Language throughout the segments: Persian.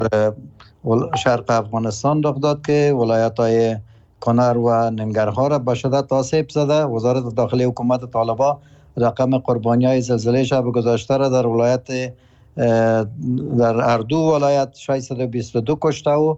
شرق افغانستان رخ داد که ولایت‌های کنر و ننگرهار را به شدت آسیب زده. وزارت داخلی حکومت طالبان رقم قربانی‌های زلزله شب گذشته را در ولایت در اردو ولایت 622 کشته و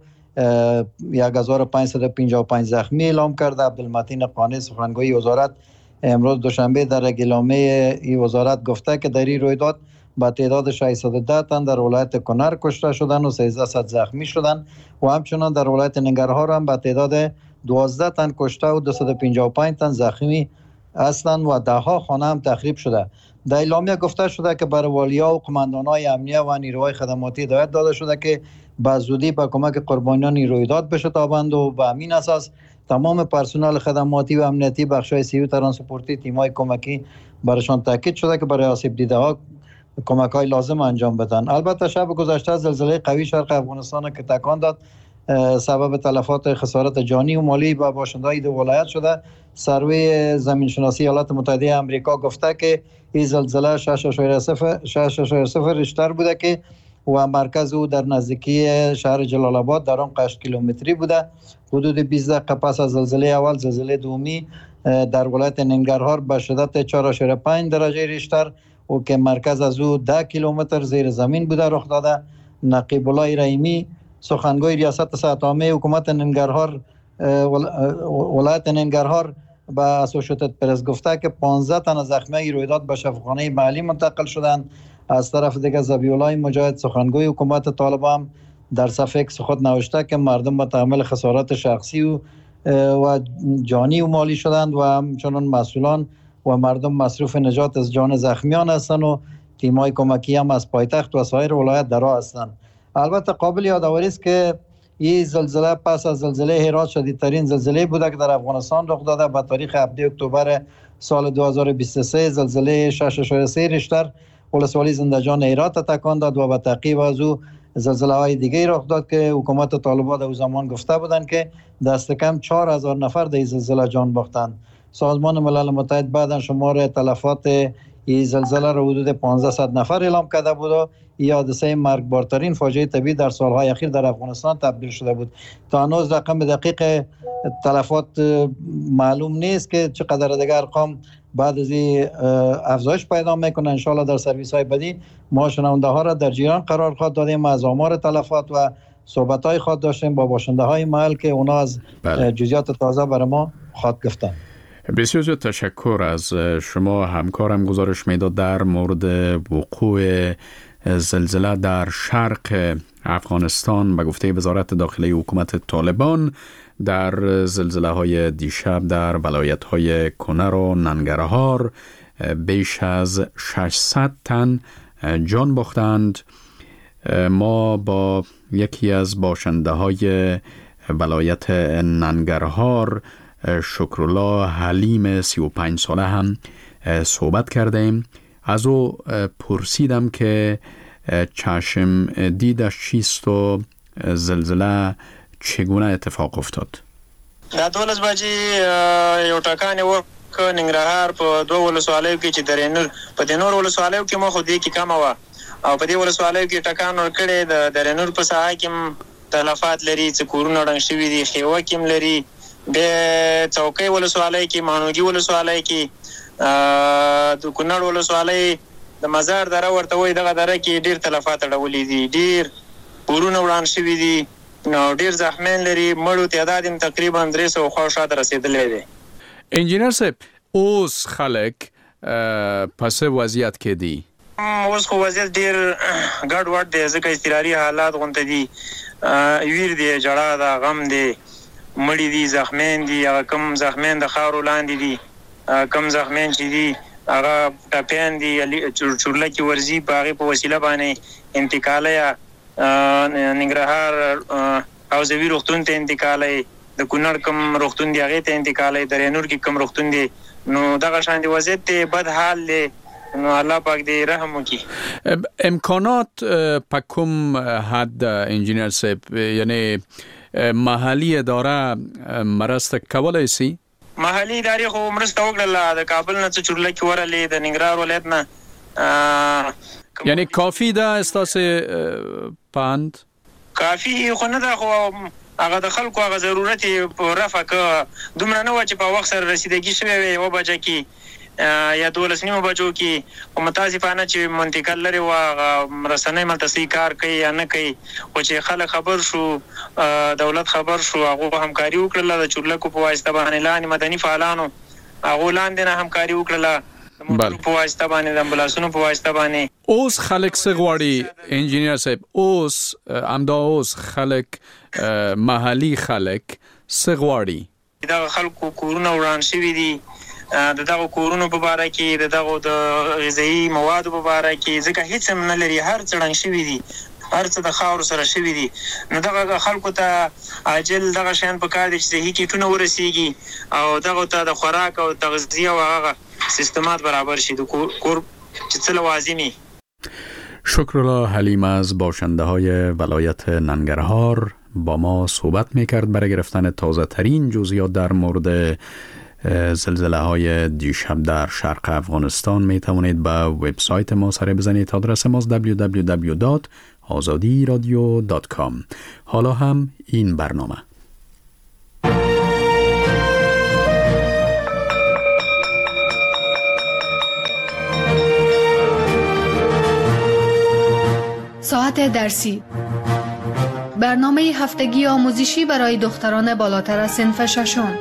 1555 زخمی اعلام کرده. عبدالمتین قانی سخنگوی وزارت امروز دوشنبه در اعلامیه این وزارت گفته که در این رویداد با تعداد 610 تن در ولایت کنر کشته شدند و 1300 زخمی شدند و همچنان در ولایت ننگرهار هم با تعداد 12 تن کشته و 255 تن زخمی هستند و ده ها خانه هم تخریب شده. در اعلامیه گفته شده که برای والیا و قماندان‌های امنیه و نیروهای خدماتی هدایت داده شده که به زودی به کمک قربانیان رویداد بشتابند و به همین اساس تمام پرسنل خدماتی و امنیتی بخش‌های سیو ترانسپورتی تیم‌های کمکی برایشان تاکید شده که برای آسیب دیده‌ها کمک‌های لازم انجام بدن. البته شب گذشته زلزله قوی شرق افغانستان که تکان داد سبب تلفات خسارت جانی و مالی به باشنده‌های دو ولایت شده. سروی زمین شناسی ایالات متحده آمریکا گفته که این زلزله 6.0 ریشتر بوده که و مرکز او در نزدیکی شهر جلال آباد در آن 8 کیلومتری بوده. حدود 20 دقیقه پس از زلزله اول زلزله دومی در ولایت ننگرهار به شدت 4.5 درجه ریشتر و که مرکز از او 10 کیلومتر زیر زمین بوده رخ داده. نقیب الله رحیمی سخنگوی ریاست سطح عامه حکومت ننگرهار ولایت ننگرهار به اسوشیتد پرس گفته که 15 تن زخمی رویداد به شفاخانه محلی منتقل شدند. از طرف دیگر ذبیح الله مجاهد سخنگوی حکومت طالبان در صفحه ایکس خود نوشته که مردم به تحمل خسارات شخصی و جانی و مالی شدند و همچنان مسئولان و مردم مصروف نجات از جان زخمیان هستند و تیم‌های کمکی هم از پایتخت و سایر ولایت در راه هستند. البته قابل یادآوری است که این زلزله پس از زلزله هرات شدیدترین زلزله بوده که در افغانستان رخ داده. به تاریخ 7 اکتبر سال 2023 زلزله 6.3 ریشتر ولسوالی زنده‌جان هرات تکان داد و به تعقیب از او زلزله های دیگه رخ داد که حکومت طالبان در زمان گفته بودند که دست کم 4000 نفر در این زلزله جان باختند. سازمان ملل متحد بعد شمار تلفات این زلزله را حدود 1500 نفر اعلام کرده بود و این حادثه مرگبارترین فاجعه طبیعی در سالهای اخیر در افغانستان تبدیل شده بود. تا هنوز رقم دقیق تلفات معلوم نیست که چقدر دیگر ارقام بعد از این افزایش پیدا میکنه. ان شاء الله در سرویس های بعدی ما شنونده ها را در جریان قرار خواهد دادیم از آمار تلفات و صحبت های خود داشتیم با باشنده های محل که اونا از جزئیات تازه برای ما خواهد گفتن. بسیار تشکر از شما. همکارم گزارش میداد در مورد وقوع زلزله در شرق افغانستان به گفته وزارت داخلی حکومت طالبان در زلزله های دیشب در ولایت های کنر و ننگرهار بیش از 600 تن جان باختند. ما با یکی از باشنده های ولایت ننگرهار شکرالله حلیم 35 ساله هم صحبت کردیم. از او پرسیدم که چشم دیدش چیست و زلزله چگونه اتفاق افتاد. دا 12 بجې یو ټکانې وکړ ننګرهار په دوه ولسوالیو کې چې درېنور په دې نور ولسوالیو کې مو خو دې کې کمه وه او په دې ولسوالیو کې ټکان ورکړی د درېنور په ساحه کې هم تلفات لري، څه کورونه ړنګ شوي دي، خیوه کې هم لري، بیا چوکۍ ولسوالۍ کې، ماڼوګي ولسوالۍ کې، د کونړ ولسوالۍ د مزار دره ورته وایي دغه دره کې ډېر تلفات اړولي دي، ډېر کورونه وران شوي دي، نو ډیر زخمیان لري. مړو تعداد هم تقریبا 300 خوا شاته رسیدلی دی. انجینر صاحب اوس خلک پس وضعیت کې دي؟ اوس خو وضعیت ډیر ګډ وډ دی ځکه اضطراري حالات غونته دي، ویر دی، جړه ده، غم دی، مړي دي، زخمیان دي. هغه کم زخمیان د خاورو لاندې دي، کم زخمیان چې دي هغه ټپیان دي، چورلکې ورځي په هغې په وسیله باندې انتقاله ننګرهار حوزوي روغتون ته انتقالی، د کونړ کم روغتون دی هغې ته انتقالی، درېنور کې کم روغتون دی. نو دغه شان دی وضعیت دی، بد حال دی. نو الله پاک دی رحم وکړي. امکانات په کوم حد انجینر صاحب، یعنی محلي اداره مرسته کولی سي؟ محلي ادارې خو مرسته وکړله، د کابل نه څه چورلکې ورغلې، د ننګرهار ولایت نه. یعنی کافی ده استاسې پند؟ کافی خو نه ده، خو هغه د خلکو هغه ضرورت په رفع که دومره نه وه چې په وخت سره رسیدګي شوی وي 1 بجه کې یا 12 بجو کې. خو متاسفانه چې منطقه لرې وه، رسنۍ ملته صحیح کار کوي یا نه کوي، خو چې خلک خبر شو، دولت خبر شو، هغو همکاري وکړله د چورلکو په واسطه باندې، لاندې مدني فعالانو هغو لاندې نه همکاري وکړله د موټرو په واسطه باندې، د امبولانسونو په واسطه باندې. اوس خلک څه غواړي انجینیر صاحب؟ اوس همدا اوس خلک محلي خلک څه غواړي؟ دغه خلکو کورونه وران شوي دي، د دغه کورونو په باره کې، د دغه د غذایي موادو په باره کې، ځکه هیڅ هم نه لري، هر څه ړنګ شوي دي، هر څه د خاورو سره شوي دي. نو دغه خلکو ته عاجل دغه شیان په کار دي چې صحي کیټونه ورسیږي او دغه ته د خوراک او تغذیه او هغه سیستمات برابر شي، د کور چې څه لوازمي. شکرالله حلیم از باشنده های ولایت ننگرهار با ما صحبت میکرد برای گرفتن تازه ترین جزئیات در مورد زلزله های دیشب در شرق افغانستان. می توانید به وبسایت ما سر بزنید. آدرس ما www.azadiradio.com. حالا هم این برنامه. ساعت درسی، برنامه هفتگی آموزشی برای دختران بالاتر از صنف ششم.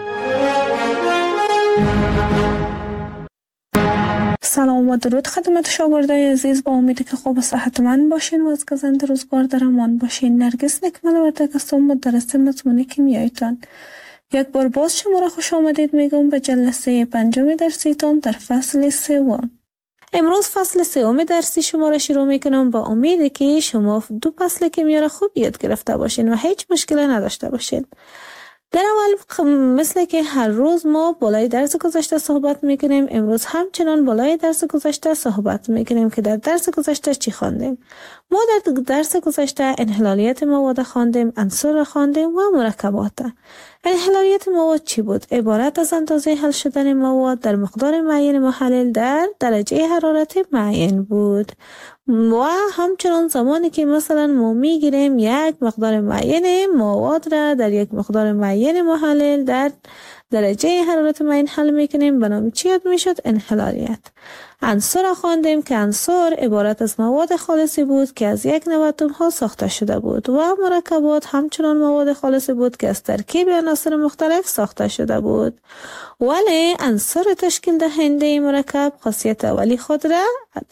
سلام و درود خدمت شاگردای عزیز، با امیدی که خوب و صحتمند باشین و از گزند روزگار در امان باشین. نرگس نکمل وردک هستم، مدرس مضمون کیمیایتان. یک بار باز شما را خوش آمدید میگم به جلسه 5 درسیتان در فصل 3. امروز فصل 3 درسی شما را شروع میکنم با امیدی که شما 2 فصل کیمیا را خوب یاد گرفته باشین و هیچ مشکلی نداشته باشین. در اول مثل که هر روز ما بالای درس گذشته صحبت میکنیم، امروز همچنان بالای درس گذشته صحبت میکنیم که در درس گذشته چی خواندیم. ما در درس گذشته انحلالیت مواد خواندیم، عنصر خواندیم و مرکبات. انحلالیت مواد چی بود؟ عبارت از اندازه حل شدن مواد در مقدار معین محلل در درجه حرارت معین بود. و همچنان زمانی که مثلا ما میگیریم یک مقدار معین مواد را در یک مقدار معین محلل در درجه حرارت معین حل میکنیم، به نام چی یاد میشد؟ انحلالیت. عنصر خواندیم که عنصر عبارت از مواد خالصی بود که از یک نوع اتم ها ساخته شده بود و مرکبات همچنان مواد خالصی بود که از ترکیب عناصر مختلف ساخته شده بود. ولی عنصر تشکیل دهنده مرکب خاصیت اولی خود را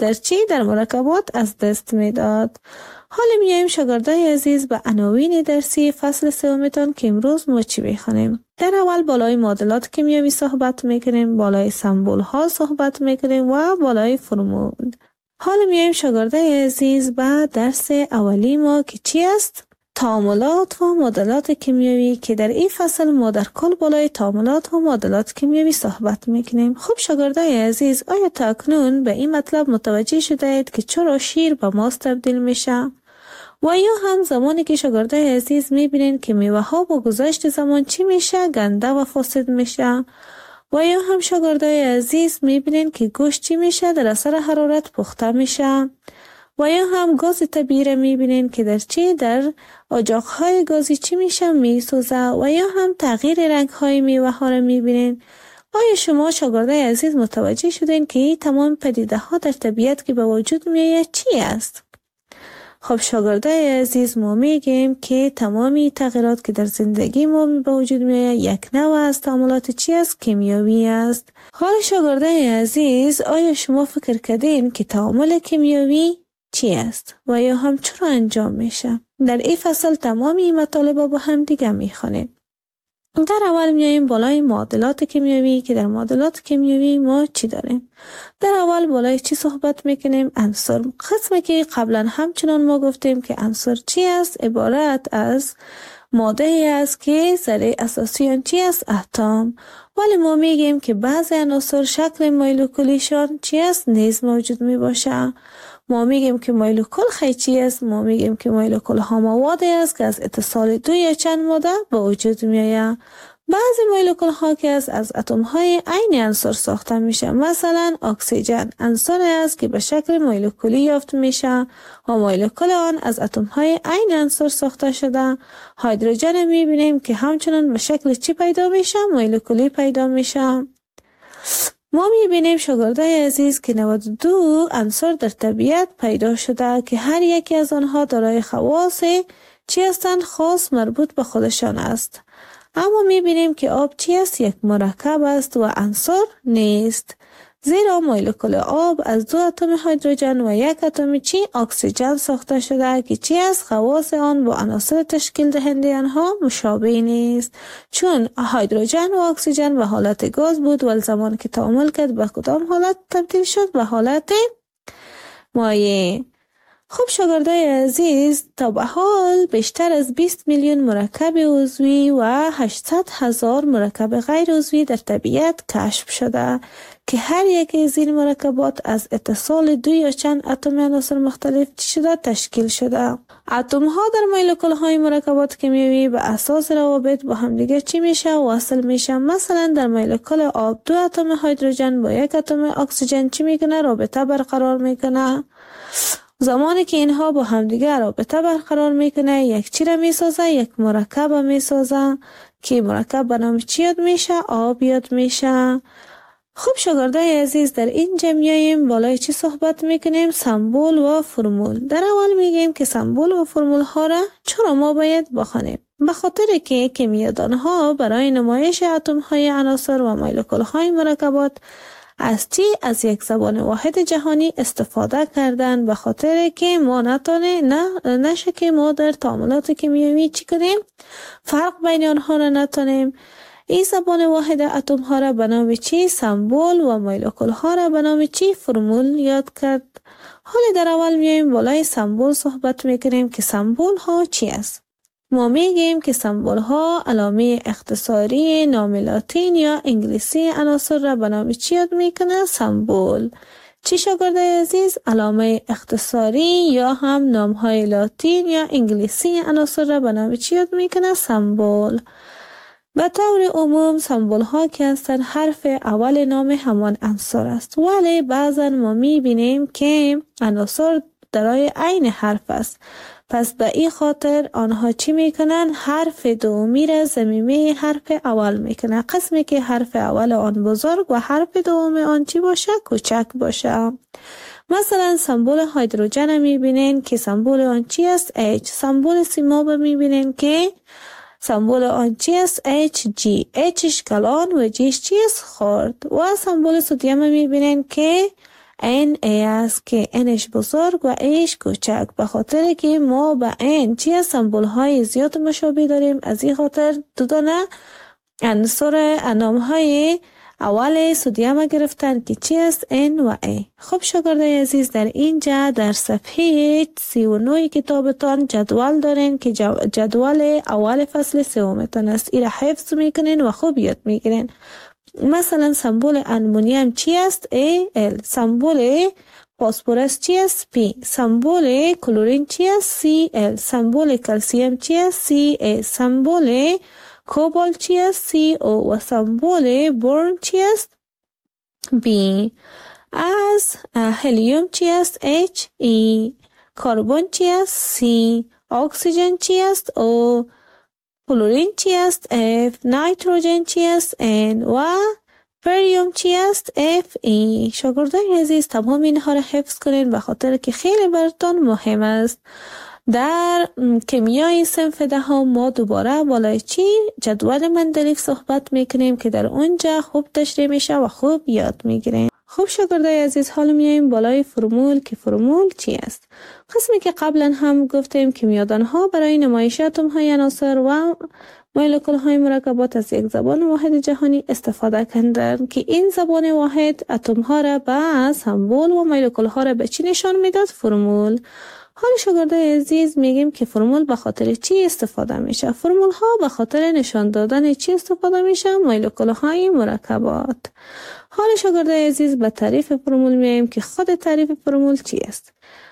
در مرکبات از دست میداد. حالا میایم شاگردای عزیز به عناوین درسی فصل 3 که امروز ما چی بخونیم. در اول بالای معادلات کیمیایی صحبت میکنیم، بالای سمبول ها صحبت میکنیم و بالای فرمول. حالا میایم شاگردای عزیز به درس اولی ما که چی است؟ تعاملات و معادلات کیمیایی، که در این فصل ما در کل بالای تعاملات و معادلات کیمیایی صحبت میکنیم. خب شاگردای عزیز، آیا تا اکنون به این مطلب متوجه شده اید که چرا شیر به ماست تبدیل میشه؟ و یا هم زمانی که شاگردای عزیز میبینین که میوه ها با گذشت زمان چی میشه؟ گنده و فاسد میشه. و یا هم شاگردای عزیز میبینین که گوشت چی میشه؟ در اثر حرارت پخته میشه. و یا هم گاز طبیعی را میبینین که در اجاقهای گازی چی میشه؟ میسوزه. و یا هم تغییر رنگهای میوه ها را میبینین. آیا شما شاگردای عزیز متوجه شدین که این تمام پدیده ها در طبیعت که به وجود میآید چی است؟ خب شاگردای عزیز، ما میگیم که تمامی تغییرات که در زندگی ما به وجود میآید یک نوع از تعاملات چی است؟ کیمیایی است. حالا شاگردای عزیز، آیا شما فکر کردین که تعامل کیمیایی چی است و یا هم چرا انجام میشه؟ در این فصل تمامی این مطالب با هم دیگه میخونیم. در اول میاییم بالای معادلات کیمیایی، که در معادلات کیمیایی ما چی داریم؟ در اول بالای چی صحبت میکنیم؟ عنصر. قسمی که قبلا همچنان ما گفتیم که عنصر چی است؟ عبارت از ماده ای است که ذره اساسی آن چی است؟ اتم. ولی ما میگیم که بعضی عناصر شکل مولکولیشان چی است؟ نیز موجود می باشه. ما میگیم که مولکول خیلی چی است؟ ما میگیم که مولکول ها موادی است که از اتصال 2 یا چند ماده به وجود می آید. بعضی مولکول ها که از اتم های عین عنصر ساخته میشه، مثلا اکسیژن عنصری است که به شکل مولکولی یافت میشه و مولکول آن از اتم های عین عنصر ساخته شده. هیدروژن میبینیم که همچنان به شکل چی پیدا میشه؟ مولکولی پیدا میشه. ما میبینیم شاگردای عزیز که 92 عنصر در طبیعت پیدا شده که هر یکی از آنها دارای خواص چی هستند؟ خاص مربوط به خودشان است. اما میبینیم که آب چی است؟ یک مرکب است و عنصر نیست، زیرا مولکول آب از 2 اتم هیدروژن و 1 اتم چی؟ اکسیژن ساخته شده که چی است؟ خواص آن با عناصر تشکیل دهنده آنها مشابه نیست، چون هیدروژن و اکسیژن به حالت گاز بود و زمان که تعامل کرد به کدام حالت تبدیل شد؟ به حالت مایع. خب شاگردای عزیز، تا به حال بیشتر از 20 میلیون مرکب عضوی و 800,000 مرکب غیر عضوی در طبیعت کشف شده که هر یک از این مرکبات از اتصال 2 یا چند اتم عناصر مختلف تشکیل شده. اتم ها در مولکول های مرکبات کیمیایی به اساس روابط با همدیگه چی میشه؟ وصل میشه. مثلا در مولکول آب 2 اتم هیدروژن با 1 اتم اکسیژن چی میکنه؟ رابطه برقرار میکنه. زمانی که اینها با همدیگه رابطه برقرار میکنه، یک چی را میسازه؟ یک مرکب میسازه که مرکب به نام چی یاد میشه؟ آب یاد میشه. خب شاگردای عزیز، در این میایم بالای چی صحبت میکنیم؟ سمبول و فرمول. در اول میگیم که سمبول و فرمول ها را چرا ما باید بخوانیم؟ به خاطر که کیمیادان ها برای نمایش اتم های عناصر و مولکول های مرکبات از یک زبان واحد جهانی استفاده کردن، به خاطر که ما نشه که ما در تعاملات کیمیایی چی کنیم؟ فرق بین آنها را نتونیم. این زبان واحد اتم ها را به نام چی؟ سمبول و مولکول ها را به نام چی؟ فرمول یاد کرد. حالا در اول میایم بالای سمبول صحبت میکنیم که سمبول ها چی است؟ ما میگیم که سمبول ها علامه اختصاری نام لاتین یا انگلیسی عناصر را به نام چی یاد میکنه؟ سمبول. چی شاگردای عزیز؟ علامه اختصاری یا هم نام های لاتین یا انگلیسی عناصر را به نام چی یاد میکنه؟ سمبول. به طور عموم سمبول ها که هستند حرف اول نام همان عنصر است، ولی بعضا ما میبینیم که عناصر دارای عین حرف است. پس به این خاطر آنها چی میکنن؟ حرف دومی را ضمیمه حرف اول میکنن، قسمی که حرف اول آن بزرگ و حرف دوم آن چی باشه؟ کوچک باشه. مثلا سمبول هیدروژن میبینین که سمبول آن چی است؟ H. سمبول سیماب میبینین که سمبول آن چی است؟ Hg. Hش کلان و Gش چی است؟ خرد. و سمبول سدیم میبینین که Na است که Nش بزرگ و Aش کوچک، به خاطر که ما به N چی سمبول های زیاد مشابه داریم. از این خاطر دو دانه عنصر نام های اول سدیم گرفتن که چی است؟ N و A. خب شاگردای عزیز، در اینجا در صفحه 39 کتابتان جدول دارین که جدول اول فصل سومتان است. این را حفظ میکنین و خوب یاد میگیرین. مثلا سمبول امونیم چی است؟ Al. سمبول فسفرس چی است؟ P. سمبول کلورین چی است؟ Cl. سمبول کلسیم چی است؟ Ca. سمبول کوبالت چی است؟ CO. و سمبول برن چی است؟ B. از هلیوم چی است؟ He. کربن چی است؟ C. اکسیژن چی است؟ O. کلورین چی است؟ F. نیتروژن چی است؟ N. و بریوم چی است؟ Fe. شاگردای عزیز، تمام اینها را حفظ کنین به خاطر که خیلی براتون مهم است. در کیمیای صنف دهم ما دوباره بالای چی؟ جدول مندلیف صحبت میکنیم که در اونجا خوب تشریح میشه و خوب یاد میگیریم. خب شاگردای عزیز، حالا میایم بالای فرمول که فرمول چی است؟ قسمی که قبلا هم گفتیم کیمیادان ها برای نمایش اتم های عناصر و مولکول های مرکبات از یک زبان واحد جهانی استفاده کردند که این زبان واحد اتم ها را به سمبول و مولکول ها را به چی نشان میداد؟ فرمول. حالا شاگردای عزیز میگیم که فرمول به خاطر چی استفاده میشه؟ فرمول ها به خاطر نشان دادن چی استفاده میشه؟ مولکول های مرکبات. حالا شاگردای عزیز به تعریف فرمول میایم که خود تعریف فرمول چی است؟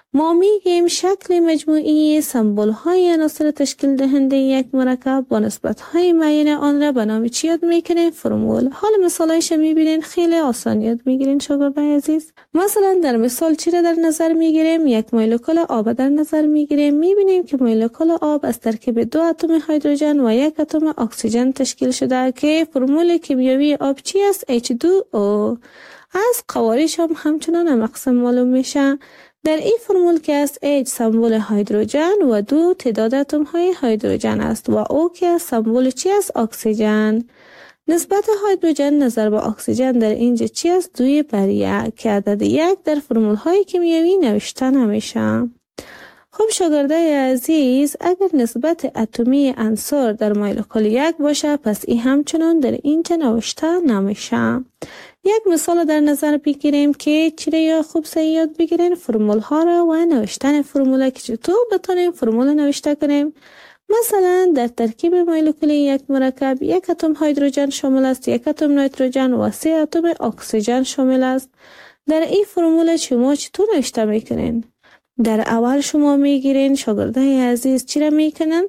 ما میگیم شکل مجموعی سمبل های عناصر تشکیل دهنده یک مرکب با نسبت های معین آن را به نام چی یاد میکنیم؟ فرمول. حال مثالایش میبینین خیلی آسان یاد میگیرین شاگردای عزیز. مثلا در مثال چی را در نظر میگیریم؟ یک مولکول آب در نظر میگیریم. میبینیم که مولکول آب از ترکیب 2 اتم هیدروژن و 1 اتم اکسیژن تشکیل شده که فرمول کیمیایی آب چی است؟ H2O. از قوارش هم همچنان مقسم معلوم میشه. در این فرمول که است H سمبل هیدروژن و 2 تعداد اتم های هیدروژن است و O که سمبل چی است؟ اکسیژن. نسبت هیدروژن نظر به اکسیژن در اینجا چی است؟ 2:1 که عدد 1 در فرمول های کیمیایی نوشته نمیشه. خب شاگردای عزیز، اگر نسبت اتمی عنصر در مولکول 1 باشه پس این همچنان در اینجا نوشته نمیشه. یک مثال در نظر بگیریم که چرا یا خوب یاد بگیرین فرمول ها را و نوشتن فرمول که چطور بتونیم فرمول نوشته کنیم. مثلا در ترکیب مولکول یک مرکب 1 اتم هیدروژن شامل است، 1 اتم نیتروژن و 3 اتم اکسیژن شامل است. در این فرمول شما چطور نوشته میکنین؟ در اول شما میگیرین شاگردای عزیز چرا میکنن؟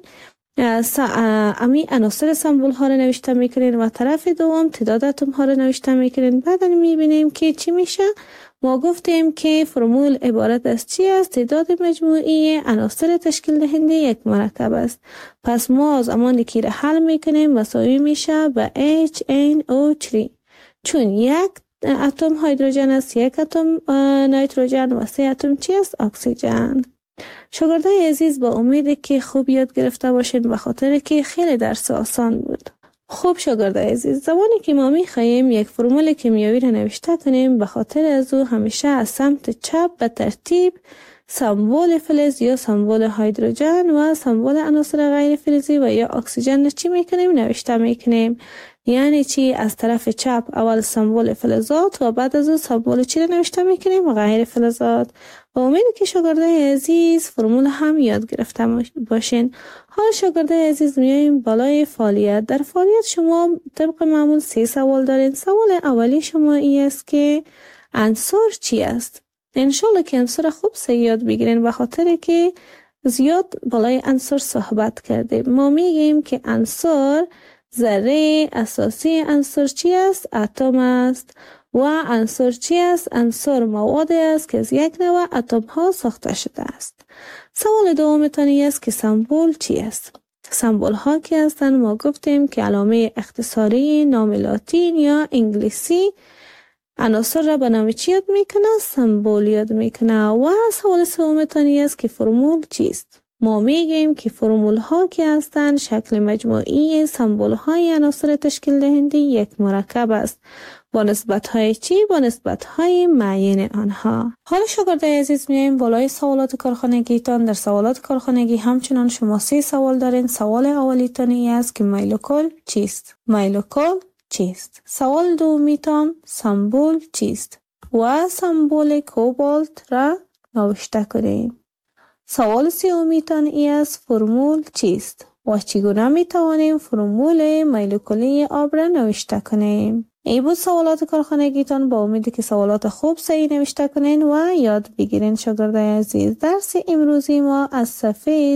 امی عناصر سمبل ها رو نوشته میکنین و طرف دوم تعداد اتم ها رو نوشته میکنین. بعد میبینیم که چی میشه؟ ما گفتیم که فرمول عبارت از چی است؟ تعداد مجموعی عناصر تشکیل دهنده یک مرکب است. پس ما زمانی که را حل میکنیم مساوی میشه به HNO3 چون 1 اتم هیدروژن است، 1 اتم نیتروژن و 3 اتم چی است؟ اکسیژن. شاگردای عزیز با امید که خوب یاد گرفته باشین به خاطر که خیلی درس آسان بود. خب شاگردای عزیز، زمانی که ما میخواهیم یک فرمول کیمیایی را نوشته کنیم به خاطر از او همیشه از سمت چپ به ترتیب سمبل فلز یا سمبل هیدروژن و سمبل عناصر غیر فلزی و یا اکسیژن چی میکنیم؟ نوشته میکنیم. یعنی چی؟ از طرف چپ اول سمبل فلزات و بعد از اون سمبل چی را نوشته میکنیم؟ غیر فلزات. با امید که شاگردای عزیز فرمول هم یاد گرفته باشین. حالا شاگردای عزیز میایم بالای فعالیت. در فعالیت شما طبق معمول 3 سوال دارین. سوال اولی شما این است که عنصر چی است؟ انشالله که عنصر خوب یاد بگیرین به خاطر که زیاد بالای عنصر صحبت کردیم. ما میگیم که عنصر ذره اساسی عنصر چی است؟ اتم است. و عنصر چی است؟ عنصر مواد است که از یک نوع اتم ها ساخته شده است. سوال دومتانی است که سمبل چی است؟ سمبل ها که هستند ما گفتیم که علامه اختصاری نام لاتین یا انگلیسی عناصر را به نام چی یاد میکنه؟ سمبل یاد میکنه. و سوال سومتانی است که فرمول چیست؟ ما میگیم که فرمول ها که هستند شکل مجموعی سمبل های عناصر تشکیل دهنده یک مرکب است. با نسبت های چی؟ با نسبت های معین آنها. حالا شاگردای عزیز میایم بالای سوالات کارخانگیتان. در سوالات کارخانگی همچنان شما 3 سوال دارین. سوال اولیتان است که مولکول چیست؟ مولکول چیست؟ سوال دومیتان سمبل چیست؟ و سمبل کوبالت را نوشته کنیم. سوال سومیتان است فرمول چیست؟ و چگونه می توانیم فرمول مولکولی آب را نوشته کنیم؟ ای بود سوالات کارخانگیتان. با امیدی که سوالات خوب صحیح نوشته کنین و یاد بگیرین شاگردای عزیز. درس امروزی ما از صفحه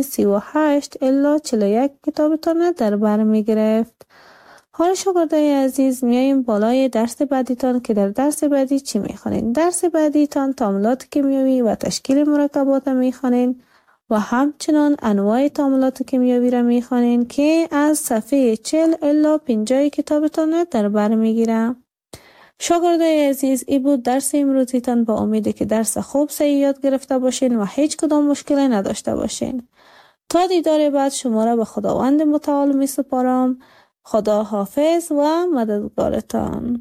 38 الی 41 کتابتان در بر می گرفت. حالا شاگردای عزیز میاییم بالای درس بعدیتان که در درس بعدی چی میخوانین؟ درس بعدیتان تعاملات کیمیایی و تشکیل مرکبات میخوانین و همچنان انواع تعاملات کیمیایی را میخوانین که از صفحه 40 الی 50 کتابتان در بر میگیره. شاگردای عزیز این بود درس امروزیتان. با امیده که درس خوب صحیح یاد گرفته باشین و هیچ کدام مشکلی نداشته باشین. تا دیدار بعد شما را به خداوند متعال می سپارم. خدا حافظ و مددگارتان.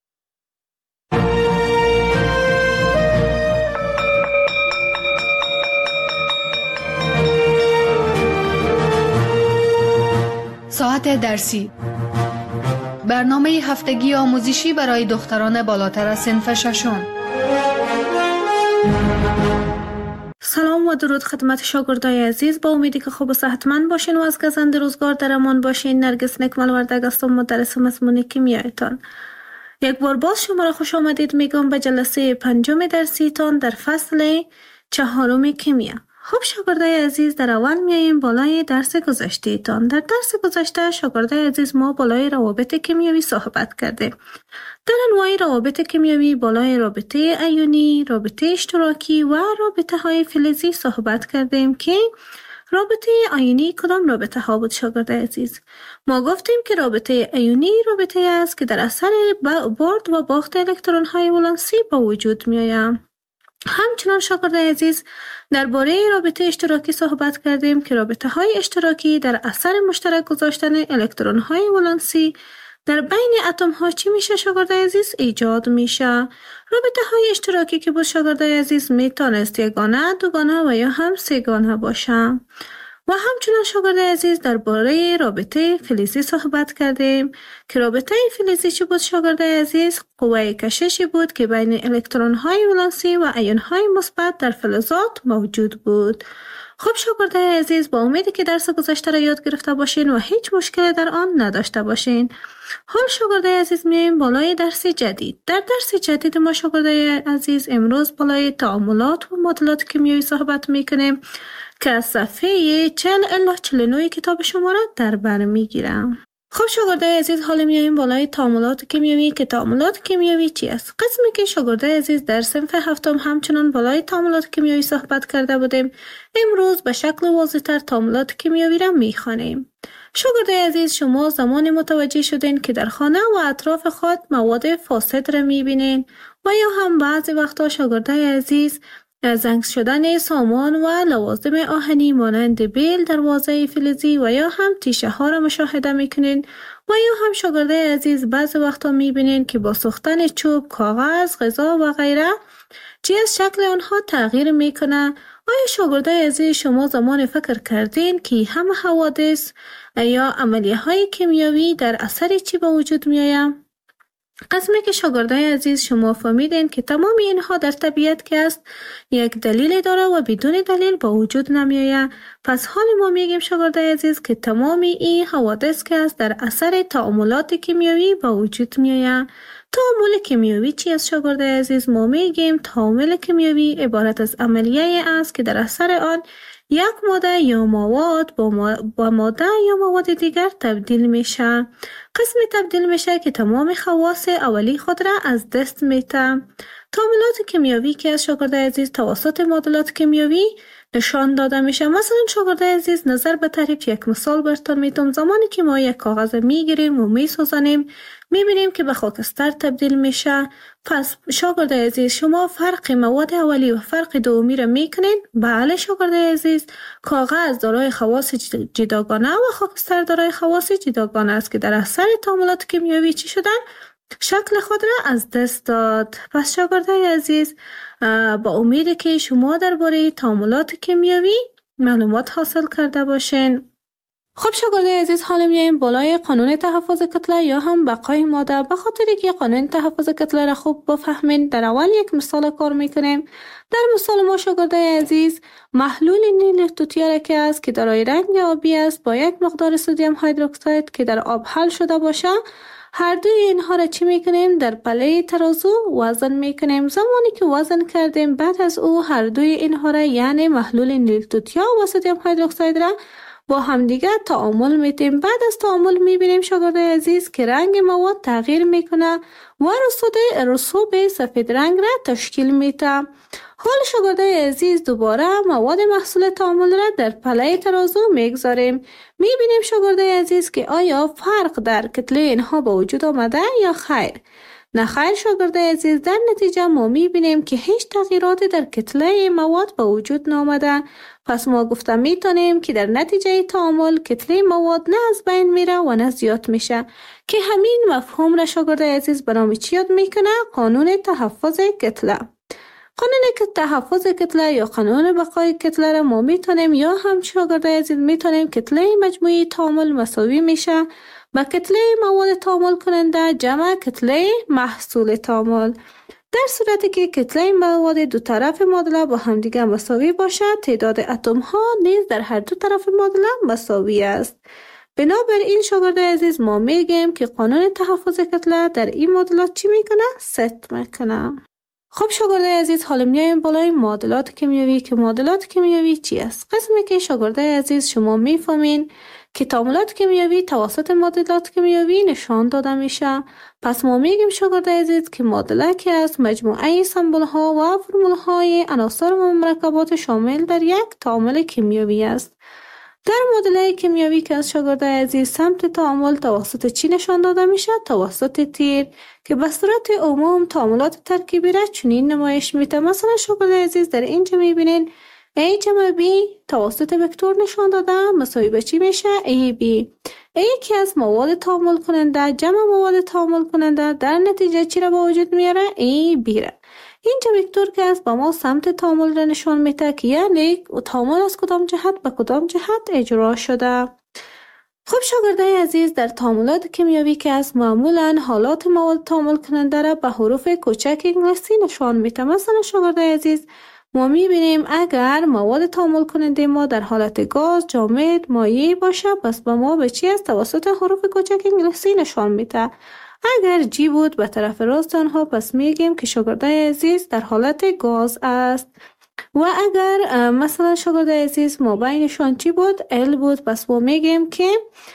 ساعت درسی، برنامه هفتگی آموزشی برای دختران بالاتر از صنف ششم. سلام و درود خدمت شاگردای عزیز. با امیدی که خوب و صحتمند باشین و از گزند روزگار در امان باشین. نرگس نکمل وردگ هستم، مدرس مضمون کیمیایتان. یک بار باز شما را خوش آمدید میگم به جلسه 5 درسیتان در فصل چهارم کیمیا. خب شاگردای عزیز، در اول میاییم بالای درس گذشته تان. در درس گذشته شاگردای عزیز ما بالای روابط کیمیایی صحبت کرده. در انواع روابط کیمیایی بالای رابطه ایونی، رابطه اشتراکی و رابطه های فلزی صحبت کردیم که رابطه ایونی کدام رابطه ها بود شاگردای عزیز؟ ما گفتیم که رابطه ایونی رابطه است که در اثر برد و باخت الکترون های ولانسی به وجود می آید. همچنان شاگردای عزیز درباره رابطه اشتراکی صحبت کردیم که رابطه های اشتراکی در اثر مشترک گذاشتن الکترون های ولانسی در بین اتم ها چی میشه شاگردای عزیز؟ ایجاد میشه. رابطه های اشتراکی که بود شاگردای عزیز میتونست یگانه، دوگانه و یا هم سه‌گانه باشه. و همچنان شاگردای عزیز درباره رابطه فلزی صحبت کردیم که رابطه فلزی چی بود شاگردای عزیز؟ قوه کششی بود که بین الکترون های ولانسی و ایون های مثبت در فلزات موجود بود. خب شاگردای عزیز، با امیدی که درس گذشته را یاد گرفته باشین و هیچ مشکلی در آن نداشته باشین. حال شاگردای عزیز میایم بالای درس جدید. در درس جدید ما شاگردای عزیز امروز بالای تعاملات و معادلات کیمیایی صحبت میکنیم که از صفحه 40 الی 49 کتاب شما را در بر میگیرم. خب شاگردای عزیز، حالا میایم بالای تعاملات کیمیایی که تعاملات کیمیایی چی است؟ قسمی که شاگردای عزیز در صنف هفتم همچنان بالای تعاملات کیمیایی صحبت کرده بودیم، امروز به شکل واضح‌تر تعاملات کیمیایی را میخوانیم. شاگردای عزیز، شما زمان متوجه شدین که در خانه و اطراف خود مواد فاسد را میبینین و یا هم بعضی وقتا شاگردای عزیز زنگ شدن سامان و لوازم آهنی مانند بیل، دروازه فلزی و یا هم تیشه ها را مشاهده میکنین و یا هم شاگردای عزیز بعضی وقتا میبینین که با سوختن چوب، کاغذ، غذا و غیره چیز شکل آنها تغییر میکنه. آیا شاگردای عزیز شما زمان فکر کردین که همه حوادث یا عملیه های کیمیایی در اثر چی به وجود میآید؟ قسمی که شاگردای عزیز شما فهمیدین که تمام اینها در طبیعت که است یک دلیل داره و بدون دلیل با وجود نمیآید. پس حال ما میگیم شاگردای عزیز که تمام این حوادث که است در اثر تعاملات کیمیایی با وجود میآید. تعامل کیمیایی چی است شاگردای عزیز؟ ما میگیم تعامل کیمیایی عبارت از عملیه است که در اثر آن یک ماده یا مواد با ماده یا مواد دیگر تبدیل میشه. قسم تبدیل میشه که تمام خواص اولی خود را از دست میده. تعاملات کیمیایی که از شاگردای عزیز توسط معادلات کیمیایی نشان داده میشه. مثلا شاگردای عزیز، نظر به تعریف یک مثال براتون میتونم. زمانی که ما یک کاغذ میگیریم و میسوزانیم میبینیم که به خاکستر تبدیل میشه. پس شاگردای عزیز، شما فرق مواد اولی و فرق دومی را میکنین؟ بله شاگردای عزیز، کاغذ دارای خواص جداگانه و خاکستر دارای خواص جداگانه است که در اثر تعاملات کیمیایی چی شدن؟ شکل خود را از دست داد. پس شاگردای عزیز، با امید که شما درباره تعاملات کیمیایی معلومات حاصل کرده باشین. خب شاگردای عزیز، حالا میایم بالای قانون تحفظ کتله یا هم بقای ماده. به خاطر که قانون تحفظ کتله را خوب بفهمین، در اول یک مثال کار میکنیم. در مثال ما شاگردای عزیز، محلول نیل توتیا که است که دارای رنگ آبی است با یک مقدار سدیم هیدروکساید که در آب حل شده باشه، هر دوی اینها را چی میکنیم؟ در پله ترازو وزن میکنیم. زمانی که وزن کردیم، بعد از او هر دوی اینها را یعنی محلول نیل توتیا و سدیم هیدروکساید را با همدیگه تعامل میتیم. بعد از تعامل میبینیم شاگردای عزیز که رنگ مواد تغییر میکنه و رسوب سفید رنگ را تشکیل میده. حال شاگردای عزیز دوباره مواد محصول تعامل را در پله ترازو میگذاریم. میبینیم شاگردای عزیز که آیا فرق در کتله اینها با وجود آمده یا خیر؟ نه خیر شاگردای عزیز، در نتیجه ما میبینیم که هیچ تغییراتی در کتله مواد با وجود نآمده. پس ما گفته میتونیم که در نتیجه تعامل کتله مواد نه از بین میره و نه زیاد میشه، که همین مفهوم را شاگردای عزیز به نام چی یاد میکنه؟ قانون تحفظ کتله. قانون تحفظ کتله یا قانون بقای کتله را ما میتونیم یا هم شاگردای عزیز میتونیم کتله مجموعی تعامل مساوی میشه با کتله مواد تعامل کننده جمع کتله محصول تعامل. در صورتی که کتله مواد دو طرف معادله با همدیگه مساوی باشه، تعداد اتم ها نیز در هر دو طرف معادله مساوی است. بنابراین شاگردای عزیز، ما میگیم که قانون تحفظ کتله در این معادلات چی میکنه؟ ست میکنه. خب شاگردای عزیز، حالا میایم بالای معادلات کیمیایی که معادلات کیمیایی چی است؟ قسمی که شاگردای عزیز شما میفهمین که تعاملات کیمیایی توسط معادلات کیمیایی نشان داده میشه. پس ما میگیم شاگردای عزیز که معادله که از مجموعه سمبل ها و فرمول های عناصر و مرکبات شامل در یک تعامل کیمیایی است. در معادله کیمیایی که از شاگردای عزیز سمت تعامل توسط چی نشان داده میشه؟ توسط تیر، که به صورت عموم تعاملات ترکیبی را چنین نمایش میده. مثلا شاگردای عزیز در اینجا میبینین A جمع B توسط وکتور نشان داده مساوی به چی میشه؟ AB. A یکی از مواد تعامل کننده جمع مواد تعامل کننده در نتیجه چی را به وجود میاره؟ AB را. اینجا وکتور که است با ما سمت تعامل را نشان میده که یعنی تعامل از کدام جهت به کدام جهت اجرا شده. خب شاگردای عزیز، در تعاملات کیمیایی که است معمولا حالات مواد تعامل کننده را به حروف کوچک انگلیسی نشان میده. مثلا شاگردای عزیز، ما میبینیم اگر مواد تعامل کننده ما در حالت گاز، جامد، مایع باشه، پس به ما به چی است؟ توسط حروف کوچک انگلیسی نشان میده. اگر جی بود به طرف راست آنها، پس میگیم که شاگردای عزیز در حالت گاز است. و اگر مثلا شاگردای عزیز ما بینشان چی بود؟ ال بود، پس ما میگیم که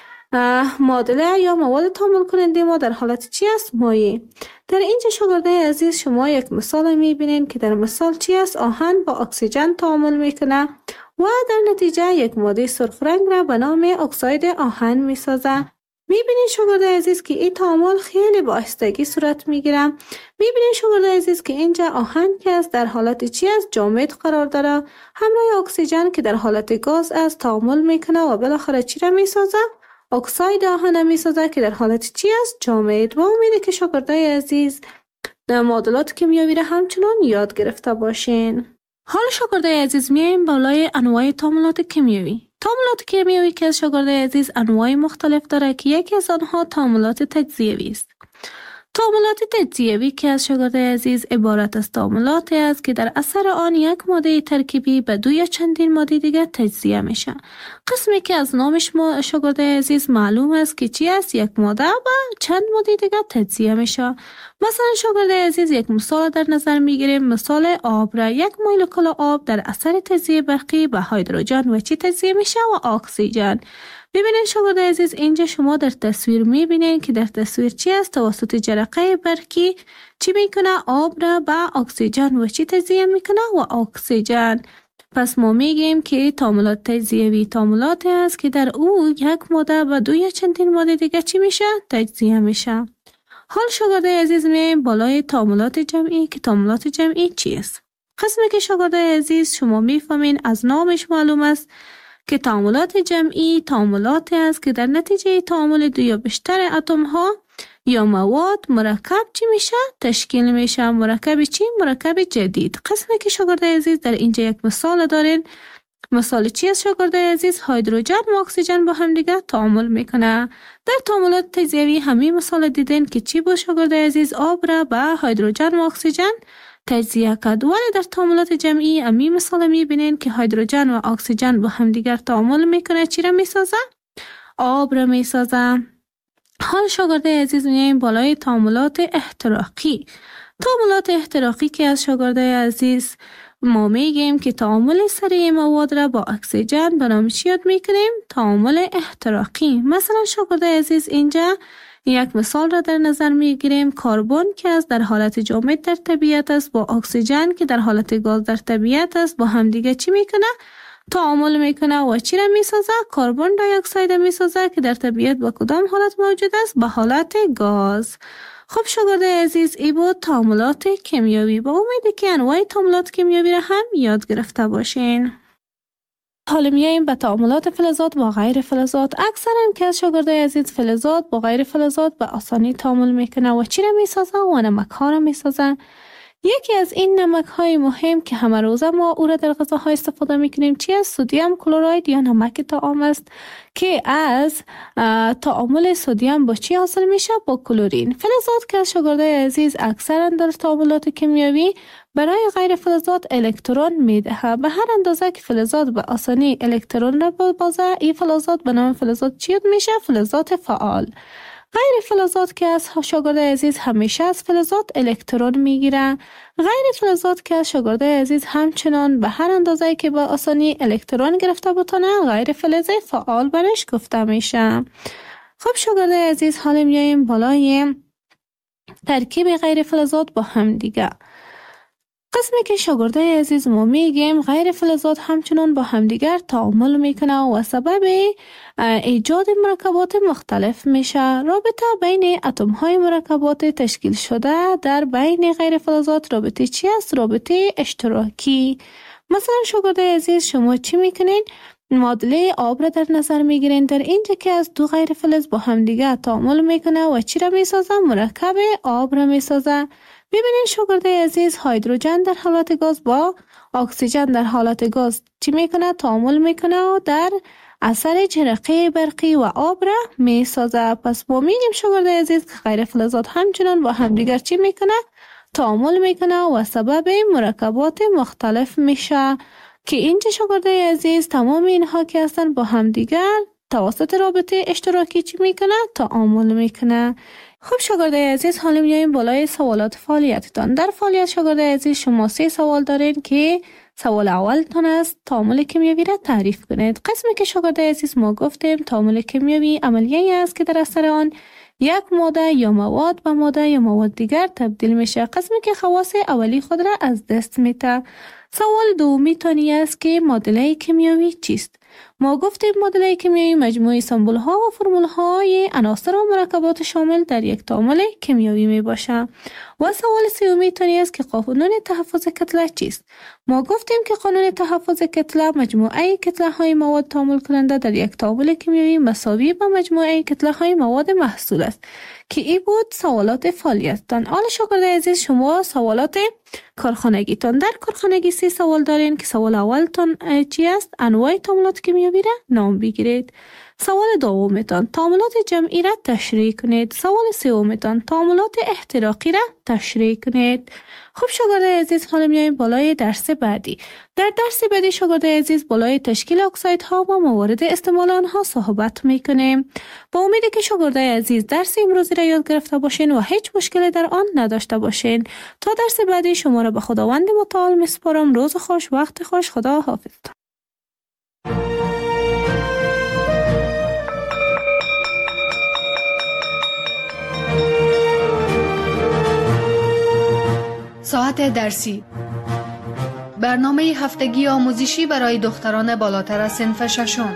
معادله یا مواد تعامل کننده ما در حالت چی است؟ مایع. در اینجا شاگردای عزیز شما یک مثال میبینین که در مثال چی است؟ آهن با اکسیژن تعامل میکنه و در نتیجه یک ماده سرخ رنگ را به نام اکساید آهن میسازه. میبینین شاگردای عزیز که این تعامل خیلی با آهستگی صورت میگیره. میبینین شاگردای عزیز که اینجا آهن که است در حالت چی است؟ جامد قرار داره، همراه اکسیژن که در حالت گاز است تعامل میکنه و بالاخره چی را میسازه؟ اکساید آهن میسازه که در حالت چی است؟ جامد. و امیده که شاگردای عزیز در معادلات کیمیایی را همچنان یاد گرفته باشین. حالا شاگردای عزیز میایم بالای انواع تعاملات کیمیایی. تعاملات کیمیایی که از شاگردای عزیز انواع مختلف داره که یکی از آنها تعاملات تجزیوی است. تعاملات تجزیوی که از شاگردای عزیز عبارت از تعاملاتی است که در اثر آن یک ماده ترکیبی به دو یا چندین ماده دیگر تجزیه میشه. قسمی که از نامش ما شاگردای عزیز معلوم است که چی است؟ یک ماده و چند ماده دیگر تجزیه میشه. مثلا شاگردای عزیز یک مثال در نظر میگیریم، مثال آب را. یک مولکول آب در اثر تجزیه برقی به هیدروژن و چی تجزیه میشه؟ و اکسیژن. ببینید شاگردای عزیز، اینجا شما در تصویر میبینید که در تصویر چی است؟ توسط جرقه برقی چی میکنه؟ آب را به اکسیژن و چی تجزیه میکنه؟ و اکسیژن. پس ما میگیم که تعاملات تجزیوی تعاملاتی است که در او یک ماده و دو یا چندین ماده دیگه چی میشه؟ تجزیه میشه. حال شاگردای عزیز میایم بالای تعاملات جمعی که تعاملات جمعی چی است؟ قسمی که شاگردای عزیز شما میفهمین از نامش معلوم است که تعاملات جمعی تعاملاتی است که در نتیجه تعامل دو یا بیشتر اتم ها یا مواد مرکب چی میشه؟ تشکیل میشه. مرکب چی؟ مرکب جدید. قسمی که شاگردای عزیز در اینجا یک مثال دارین. مثال چی است شاگردای عزیز؟ هیدروژن و اکسیژن با هم دیگه تعامل میکنه. در تعاملات تجزیوی همین مثال دیدین که چی بود شاگردای عزیز؟ آب را به هیدروژن و اکسیژن تجزیه کرد. ولی در تعاملات جمعی همین مثال میبینین که هیدروژن و اکسیژن با هم دیگر تعامل میکنه. چی را میسازه؟ آب را میسازه. حال شاگردای عزیز میایم بالای تعاملات احتراقی. تعاملات احتراقی که از شاگردای عزیز ما میگیم که تعامل سریع مواد را با اکسیژن به نام چی یاد میکنیم؟ تعامل احتراقی. مثلا شاگردای عزیز اینجا یک مثال را در نظر میگیریم. کربن که از در حالت جامد در طبیعت است با اکسیژن که در حالت گاز در طبیعت است با هم دیگه چی میکنه؟ تعامل میکنه و چی را میسازه؟ کربن دی اکساید میسازه که در طبیعت با کدام حالت موجود است؟ به حالت گاز. خب شاگردای عزیز، ای بود تعاملات کیمیایی. با امیدی که انواع تعاملات کیمیایی را هم یاد گرفته باشین. حالا میایم به تعاملات فلزات با غیر فلزات. اکثرا که از شاگردای عزیز فلزات با غیر فلزات به آسانی تعامل میکنه و چی را میسازه؟ و نمک ها را میسازه. یکی از این نمک های مهم که همه روزه ما او را در غذاها استفاده میکنیم چی است؟ سدیم کلراید یا نمک طعام است که از تعامل سدیم با چی حاصل میشه؟ با کلورین. فلزات که از شاگردای عزیز اکثرا در تعاملات کیمیایی برای غیر فلزات الکترون میده. به هر اندازه که فلزات به آسانی الکترون را ببازه، این فلزات به نام فلزات چی میشه؟ فلزات فعال. غیر فلزات که از شاگرد عزیز همیشه از فلزات الکترون میگیره. غیر فلزات که از شاگرد عزیز همچنان به هر اندازه که با آسانی الکترون گرفته بتونه غیر فلز فعال برش گفته میشه. خب شاگرد عزیز، حالا میایم بالای ترکیب غیر فلزات با هم دیگه. قسمی که شاگرده عزیز ما میگیم غیر فلزات همچنان با همدیگر تعامل میکنه و سبب ایجاد مرکبات مختلف میشه. رابطه بین اتم های مرکبات تشکیل شده در بین غیر فلزات رابطه چی است؟ رابطه اشتراکی. مثلا شاگرده عزیز، شما چی میکنین؟ معادله آب را در نظر میگیرین. در اینجا که از دو غیر فلز با همدیگر تعامل میکنه و چی را میسازه؟ مرکب آب را میسازه. ببینین شاگرده عزیز، هیدروژن در حالت گاز با اکسیژن در حالت گاز چی میکنه؟ تعامل میکنه و در اثر جرقه برقی و آب را میسازه. پس ما میگیم شاگرده عزیز که غیر فلزات همچنان با همدیگر چی میکنه؟ تعامل میکنه و سبب مرکبات مختلف میشه که اینجا شاگرده عزیز تمام اینها که هستن با همدیگر توسط رابطه اشتراکی چی میکنه؟ تعامل میکنه. خب شاگرده عزیز، حالا میایم بالای سوالات فعالیتتان. در فعالیت شاگرده عزیز شما 3 سوال دارین که سوال اولتان است تعامل کیمیایی را تعریف کنید. قسمی که شاگرده عزیز ما گفتیم تعامل کیمیایی عملیه‌ای است که در اثر آن یک ماده یا مواد به ماده یا مواد دیگر تبدیل میشه. قسمی که خواص اولی خود را از دست میده. سوال دومی تانی است که معادله کیمیایی چیست؟ ما گفتیم معادله کیمیایی مجموعه سمبل ها و فرمول های عناصر و مرکبات شامل در یک تعامل کیمیایی می باشه. و سوال سومی تانی است که قانون تحفظ کتله چیست؟ ما گفتیم که قانون تحفظ کتله مجموعه کتله های مواد تعامل کننده در یک تعامل کیمیایی مساوی با مجموعه کتله های مواد محصول است که این بود سوالات فعالیتتان. حالا شاگرد عزیز، شما سوالات کارخانگیتان. در کارخانگی 3 سوال دارین که سوال اولتان چی است؟ انواع تعاملات کیمیایی را نام بگیرید. سوال دومتان تعاملات جمعی را تشریح کنید. سوال سومتان تعاملات احتراقی را تشریح کنید. خب شاگرد عزیز، حالا میایم بالای درس بعدی. در درس بعدی شاگرد عزیز بالای تشکیل اکسایدها و موارد استعمال آنها صحبت میکنیم. با امیدی که شاگرد عزیز درس امروزی را یاد گرفته باشین و هیچ مشکلی در آن نداشته باشین. تا درس بعدی شما را به خداوند متعال میسپارم. روز خوش، وقت خوش. خدا حافظ. ساعت درسی، برنامه هفتگی آموزشی برای دختران بالاتر از صنف ششم.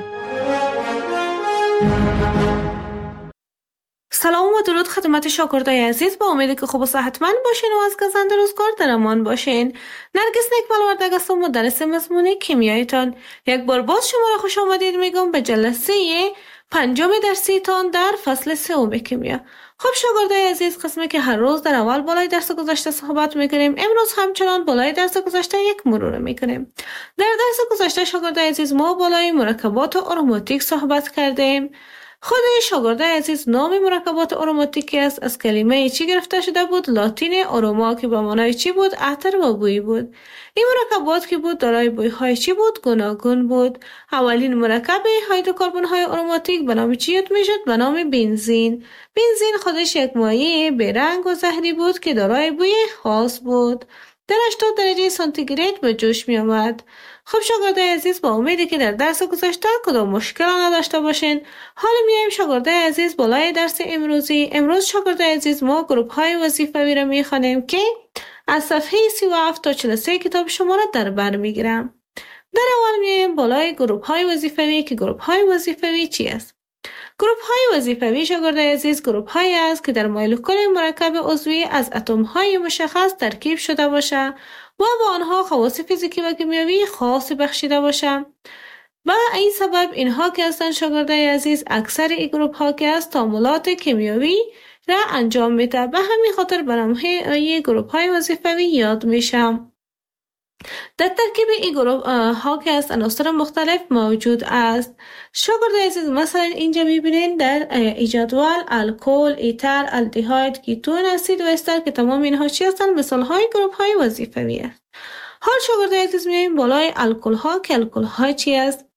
سلام و درود خدمت شاگردای عزیز. با امیدی که خوب و صحتمند باشین و از گزنده روزگار در امان باشین. نرگس نیک‌پروردگار هستم، مدرس مضمون کیمیایتان. یک بار باز شما را خوش آمدید میگم به جلسه 5 درسیتان در فصل 3 کیمیا. خب شاگردای عزیز، قسمی که هر روز در اول بالای درس گذشته صحبت میکنیم، امروز همچنان بالای درس گذشته یک مرور میکنیم. در درس گذشته شاگردای عزیز ما بالای مرکبات آروماتیک صحبت کردیم. خود شاگرد عزیز نام مرکبات آروماتیکی است از کلمه چی گرفته شده بود؟ لاتین آروما که به معنای چی بود؟ عطر و بوی بود. این مرکبات که بود دارای بوی های چی بود؟ گوناگون بود. اولین مرکب هیدروکربن های آروماتیک به نام چی یاد میشد؟ به نام بنزین. بنزین خودش یک مایع بیرنگ و زهری بود که دارای بوی خاص بود. در 80 درجه سانتیگراد به جوش می آمد. خب شاگردای عزیز، با امیدی که در درس گذشته کدام مشکل نداشته باشین، حالا میایم شاگردای عزیز بالای درس امروزی. امروز شاگردای عزیز ما گروپ های وظیفوی را میخوانیم که از صفحه 37 تا 43 کتاب شما را در بر میگیرم. در اول میایم بالای گروپ های وظیفوی که گروپ های وظیفوی چی است؟ گروپ های وظیفوی شاگردای عزیز گروپ هایی است که در مولکول مرکب عضوی از اتم های مشخص ترکیب شده باشه و با آنها خواص فیزیکی و کیمیایی خاصی بخشیده باشه. و این سبب اینها که هستند شاگردای عزیز اکثر این گروپ ها که است تعاملات کیمیایی را انجام میده. به همین خاطر به نام های گروپ های وظیفوی یاد میشه. در ترکیب این گروپ ها که است عناصر مختلف موجود است. شاگردای عزیز مثلا اینجا میبینید در جدول الکل، ایتر، الدهاید، کیتون، اسید و استر که تمام اینها چی هستند؟ مثال های گروپ های وظیفوی است. حال شاگردای عزیز میایم بالای الکل ها که الکل ها چی است؟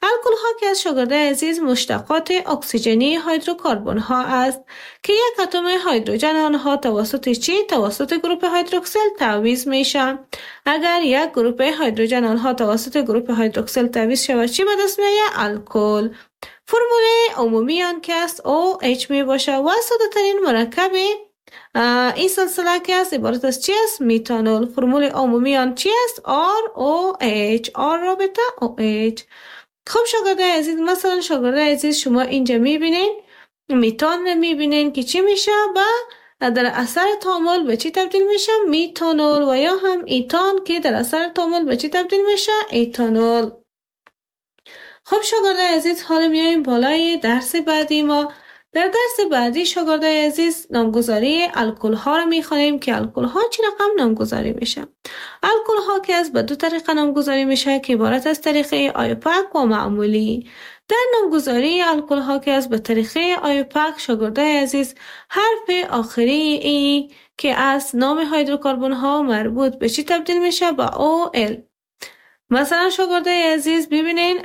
الکل ها که از شاگرده عزیز مشتقات اکسیژنی هیدروکربن ها است که یک اتم هیدروژن آنها توسط گروپ هیدروکسیل تعویض میشه. اگر یک گروپ هیدروژن آنها توسط گروپ هیدروکسیل تعویض شود چی به دست میآید؟ الکل. فرمول عمومی آن که است OH می باشه و ساده ترین مرکب این سلسله که است عبارت از چی است؟ میتانول. فرمول عمومی آن چی است؟ ROH. R رابطه OH. خب شاگرده عزیز، مثلا شاگرده عزیز شما اینجا میبینین میتان رو میبینین که چی میشه و در اثر تعامل به چی تبدیل میشه؟ میتانول. و یا هم ایتان که در اثر تعامل به چی تبدیل میشه؟ ایتانول. خب شاگرده عزیز، حالا میایم بالای درس بعدی ما. در درس بعدی شاگرده عزیز نامگذاری الکل ها رو میخوانیم که الکل ها چی رقم نامگذاری میشه. الکل ها که از به دو طریقه نامگذاری میشه که عبارت از طریقه آیوپک و معمولی. در نامگذاری الکل ها که از به طریقه آیوپک شاگرده عزیز حرف آخری ای که از نام هیدروکربن ها مربوط به چی تبدیل میشه؟ با OL. مثلا شاگرده عزیز ببینین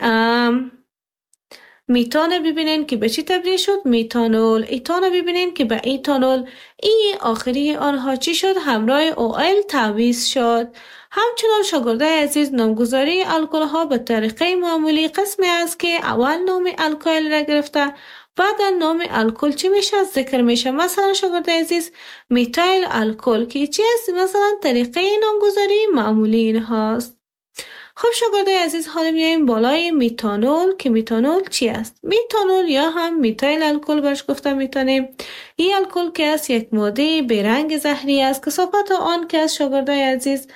میتان ببینین که به چی تبدیل شد؟ میتانول. ایتان ببینین که به ایتانول. ای آخری آنها چی شد؟ همراه OL تعویض شد. همچنان شاگرده عزیز نامگذاری الکل ها به طریقه معمولی قسمی است که اول نام الکل را گرفته بعد نام الکل چی میشه؟ ذکر میشه. مثلا شاگرده عزیز میتایل الکل که چی است؟ مثلا طریقه نامگذاری معمولی این هاست. خب شاگرده عزیز، حالا میایم بالای میتانول که میتانول چی است؟ میتانول یا هم میتایل الکل برش گفته میتونیم. این الکل که است یک ماده بیرنگ زهری است. کثافت آن که از شاگرده عزیز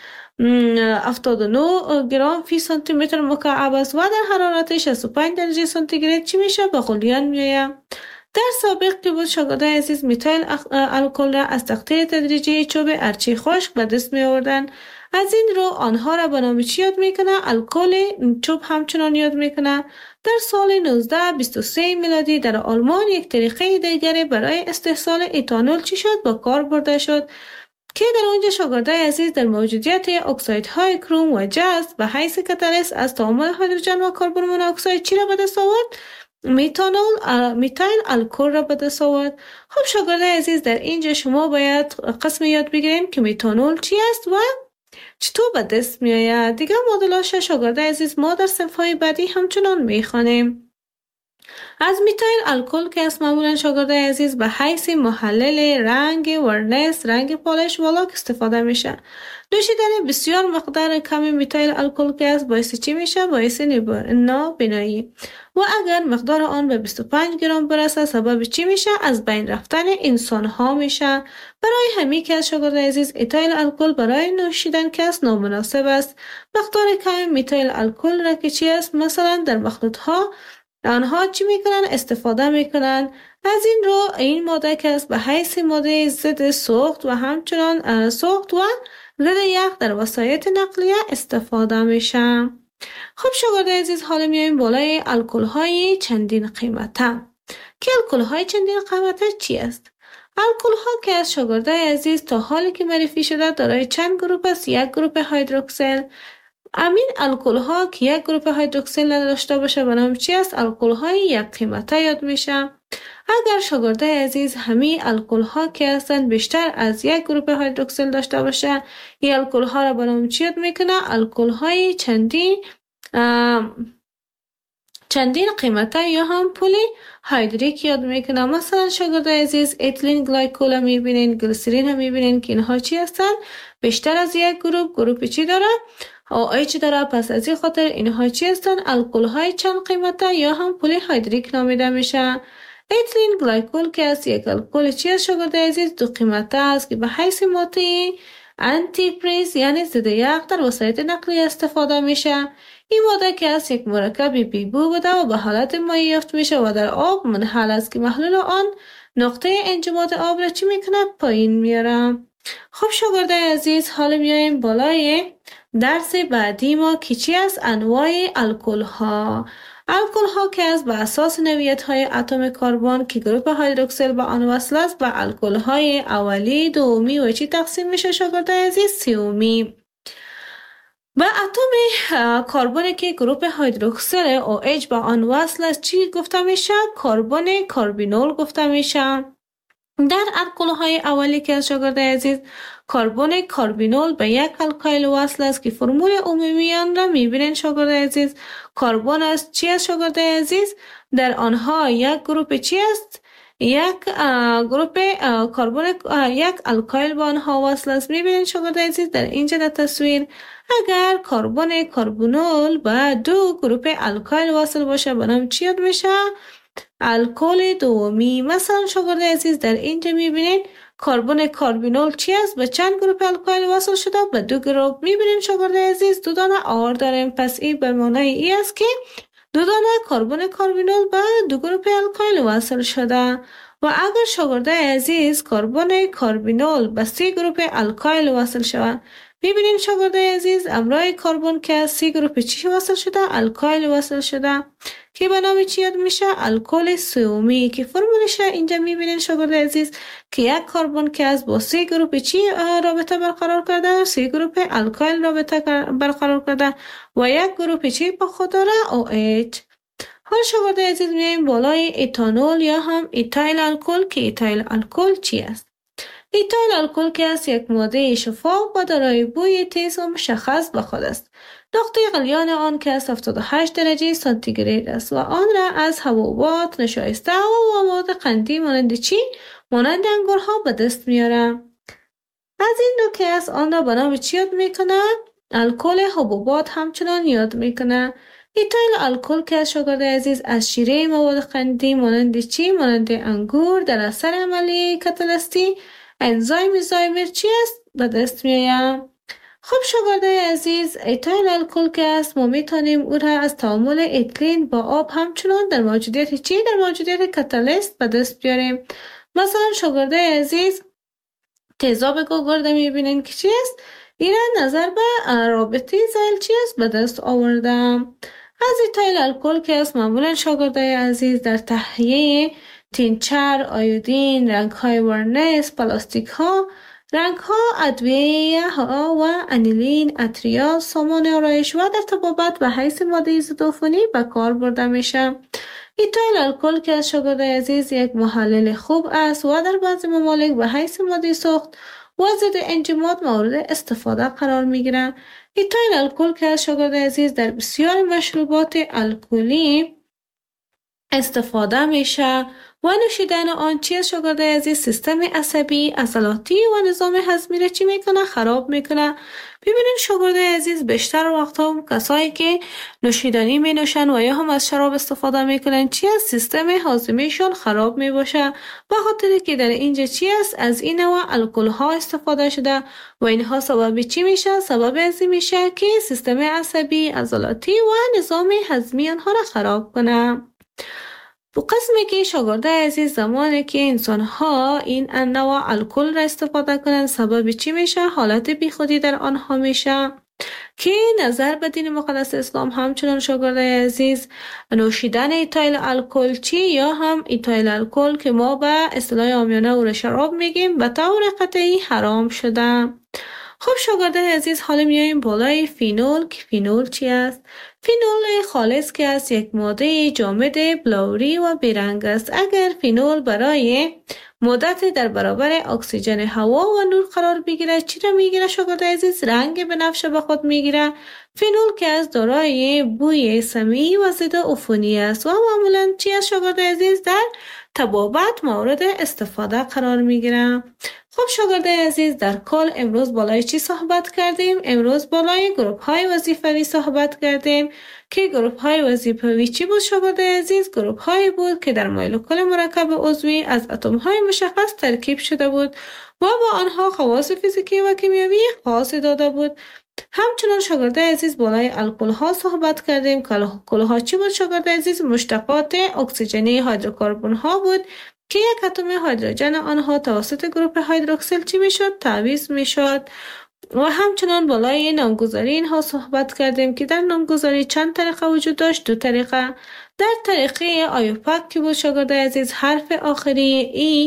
79 گرم فی سانتی متر مکعب است و در حرارت 65 درجه سانتیگراد چی میشه؟ به غلیان میآید. در سابق که بود شاگرده عزیز میتایل الکل را از تقطیر تدریجی چوب ارچی خشک به دست می آوردن. از این رو آنها را به نام چی یاد میکنه؟ الکل چوب همچنان یاد میکنه. در سال 1923 میلادی در آلمان یک طریقه دیگری برای استحصال ایتانول چی شد؟ با کار برده شد که در اونجا شاگرده عزیز در موجودیت اکسایدهای کروم و جست به حیث کاتالیست از تعامل هیدروژن و کربن مونوکساید چی را به دست آورد؟ میتایل الکل را به دست آورد. خب شاگرده عزیز، در اینجا شما باید قسم یاد بگیریم که میتانول چی است و چطور به دست می آید. دیگه مدلاش شاگرده عزیز ما در صفحه بعدی همچنان می خوانیم. از میتایل الکل که از معمولا شاگرده عزیز به حیث محلل رنگ ورنیس، رنگ پالش و لاک استفاده میشه. نوشیدن بسیار مقدار کمی میتایل الکل که از باعث چی میشه؟ باعث نابینایی. و اگر مقدار آن به 25 گرم برسه سبب چی میشه؟ از بین رفتن انسان ها میشه. برای همین که از شاگرده عزیز ایتایل الکل برای نوشیدن که از نامناسب است. مقدار کمی میتایل الکل را که چی است؟ مثلا در مخلوط ها آنها چی میکنن؟ استفاده میکنن. از این رو این ماده که است به حیث ماده ضد سوخت و همچنان سوخت و ضد یخ در وسایط نقلیه استفاده میشه. خب شاگرده عزیز، حالا میایم بالای الکل های چندین قیمته که الکل های چندین قیمته چی است؟ الکل ها که از شاگرده عزیز تا حالی که معرفی شده دارای چند گروپ است؟ یک گروپ هیدروکسیل. امین الکل ها که یک گروپ هیدروکسیل نداشته باشه به نام چی است؟ الکل های یک قیمته یاد میشه. اگر شاگرده عزیز همین الکل ها که هستند بیشتر از یک گروپ هیدروکسیل داشته باشه، این الکل ها را به نام چی یاد میکنه؟ الکل های چندین قیمته یا هم پلی هیدریک یاد میکنه. مثلا شاگرده عزیز اتیلین گلایکول میبینین، گلیسرین هم میبینین که اینها چی هستن؟ بیشتر از یک گروپ چی داره؟ OH داره. پس از این خاطر اینها چی هستن؟ الکل های چند قیمته یا هم پلی هیدریک نامیده میشه. اتیلین گلایکول که از یک الکل چی است شاگرده عزیز؟ دو قیمته است که به حیث ماده آنتی پریز یعنی ضد یخ در وسایط نقلیه استفاده میشه. این ماده که از یک مرکب بیبو بوده و به حالت مایع یافت میشه و در آب منحل است که محلول آن نقطه انجماد آب را چی میکنه؟ پایین میاره. خب شاگرده عزیز، حالا میایم بالای درس بعدی ما که چی است؟ انواع الکل ها. الکل ها که از به اساس نوعیت های اتم کربن که گروپ هیدروکسیل به آن وصل است و الکل های اولی، دومی و چی تقسیم میشه شاگرده عزیز؟ سومی. و اتم کربن که گروپ هیدروکسیل OH به آن وصل است چی گفته میشه؟ کربن کاربینول گفته میشه. در الکل‌های اولی که از شاگرد عزیز کربن کاربینول به یک الکایل وصل است که فرمول عمومی آن را میبینید شاگرد عزیز. کربن است چی است شاگرد عزیز؟ در آنها یک گروپ چی است؟ یک گروپ کربن یک الکایل به آنها وصل است. میبینید شاگرد عزیز در اینجا در تصویر اگر کربن کاربینول به دو گروپ الکایل وصل باشه به نام چی یاد میشه؟ الکل دومی. مثلا شاگرد عزیز در اینجا میبینید کربن کاربینول چی است؟ به چند گروپ الکایل وصل شده؟ به دو گروپ. میبینید شاگرد عزیز دو دانه آر داریم، پس این به معنای ای است که دو دانه کربن کاربینول به دو گروپ الکایل وصل شده. و اگر شاگرد عزیز کربن کاربینول به سه گروپ الکایل وصل شود، میبینید شاگرد عزیز امرای کربن که سه گروپ چی وصل شده؟ الکایل وصل شده که به نام چی یاد میشه؟ الکل سومی که فرمولش اینجا میبینید شاگرد عزیز که یک کربن که از با سه گروپ چی رابطه برقرار کرده؟ سه گروپ الکایل رابطه برقرار کرده و یک گروپ چی با خود داره؟ OH. حال شاگرد عزیز میایم بالای اتانول یا هم ایتایل الکل که ایتایل الکل چی است؟ ایتایل الکل که است یک ماده شفاف و دارای بوی تیز و مشخص به خود است. نقطه غلیان آن که از 78 درجه سانتیگراد است و آن را از حبوبات نشایسته و مواد قندی مانند چی؟ مانند انگورها به دست میاره. از این دو که است آن را به نام چی یاد میکنه؟ الکل حبوبات همچنان یاد میکنه. ایتایل الکل که شاگرد عزیز از شیره مواد قندی مانند چی؟ مانند انگور در اثر عملیه کاتالیستی انزایم زایمر چی است؟ به دست میآید. خب شاگرد عزیز ایتایل الکل که است ما میتونیم او را از تعامل اتیلن با آب همچنان در موجودیت چی؟ در موجودیت کاتالیست به دست بیاریم. مثلا شاگرد عزیز تیزاب گوگرده میبینین که چی است؟ این نظر به رابطه زیل چی است؟ به دست آوردم. از ایتایل الکل که است معمولا شاگرد عزیز در تهیه تینچر، آیودین، رنگ های ورنیس، پلاستیک ها، رنگ ها، ادویه ها و انیلین، اتریال، سامان آرایش و در طبابت به حیث ماده ضدعفونی به کار برده میشه. ایتایل الکل که از شاگرد عزیز یک محلل خوب است و در بعضی ممالک به حیث ماده سوخت و ضد انجماد مورد استفاده قرار میگیرند. ایتایل الکل که از شاگرد عزیز در بسیار مشروبات الکلی استفاده میشه و نوشیدن آن چی شاگرد عزیز سیستم عصبی، عضلاتی و نظام هضمی را چی میکنه؟ خراب میکنه. ببینید شاگرد عزیز بیشتر وقتا کسایی که نوشیدنی می نوشن و یا هم از شراب استفاده میکنن چی از سیستم هاضمهشون خراب می باشه به خاطر که در اینجا چی است؟ از این نوع الکل ها استفاده شده و اینها سبب چی میشه؟ سبب ازی میشه که سیستم عصبی، عضلاتی و نظام هضمی آنها را خراب کنه. تو قسمی که شاگرد عزیز زمانی که انسان ها این انواع الکل را استفاده کنند سبب چی میشه؟ حالت بیخودی در آنها میشه که نظر به دین مقدس اسلام همچنان شاگرد عزیز نوشیدن ایتایل الکل چی یا هم ایتایل الکل که ما به اصطلاح عامیانه او را شراب میگیم به طور قطعی حرام شده. خب شاگرد عزیز حالا میایم بالای فینول که فینول چی است؟ فینول خالص که است یک ماده جامد بلوری و بیرنگ است. اگر فینول برای مدت در برابر اکسیژن هوا و نور قرار بگیره چی را میگیره شاگرد عزیز؟ رنگ بنفشه به خود میگیره. فینول که از دارای بوی سمی و ضد عفونی است و معمولا چی است شاگرد عزیز؟ در طبابت مورد استفاده قرار میگیره. خب شاگرد عزیز در کل امروز بالای چی صحبت کردیم؟ امروز بالای گروپ های وظیفوی صحبت کردیم که گروپ های وظیفوی چی بود شاگرد عزیز؟ گروپ های بود که در مولکول مرکب عضوی از اتم های مشخص ترکیب شده بود و با آنها خواص فیزیکی و کیمیایی خاص داده بود. همچنان شاگرد عزیز بالای الکل ها صحبت کردیم که الکل ها چی بود شاگرد عزیز؟ مشتقات اکسیژنی هیدروکربن ها بود که یک اتم هیدروژن آنها توسط گروپ هیدروکسیل چی میشد؟ تعویض میشد. و همچنان بالای نامگذاری اینها صحبت کردیم که در نامگذاری چند طریقه وجود داشت؟ دو طریقه. در طریقه آیوپاک که بود شاگرد عزیز حرف آخری ای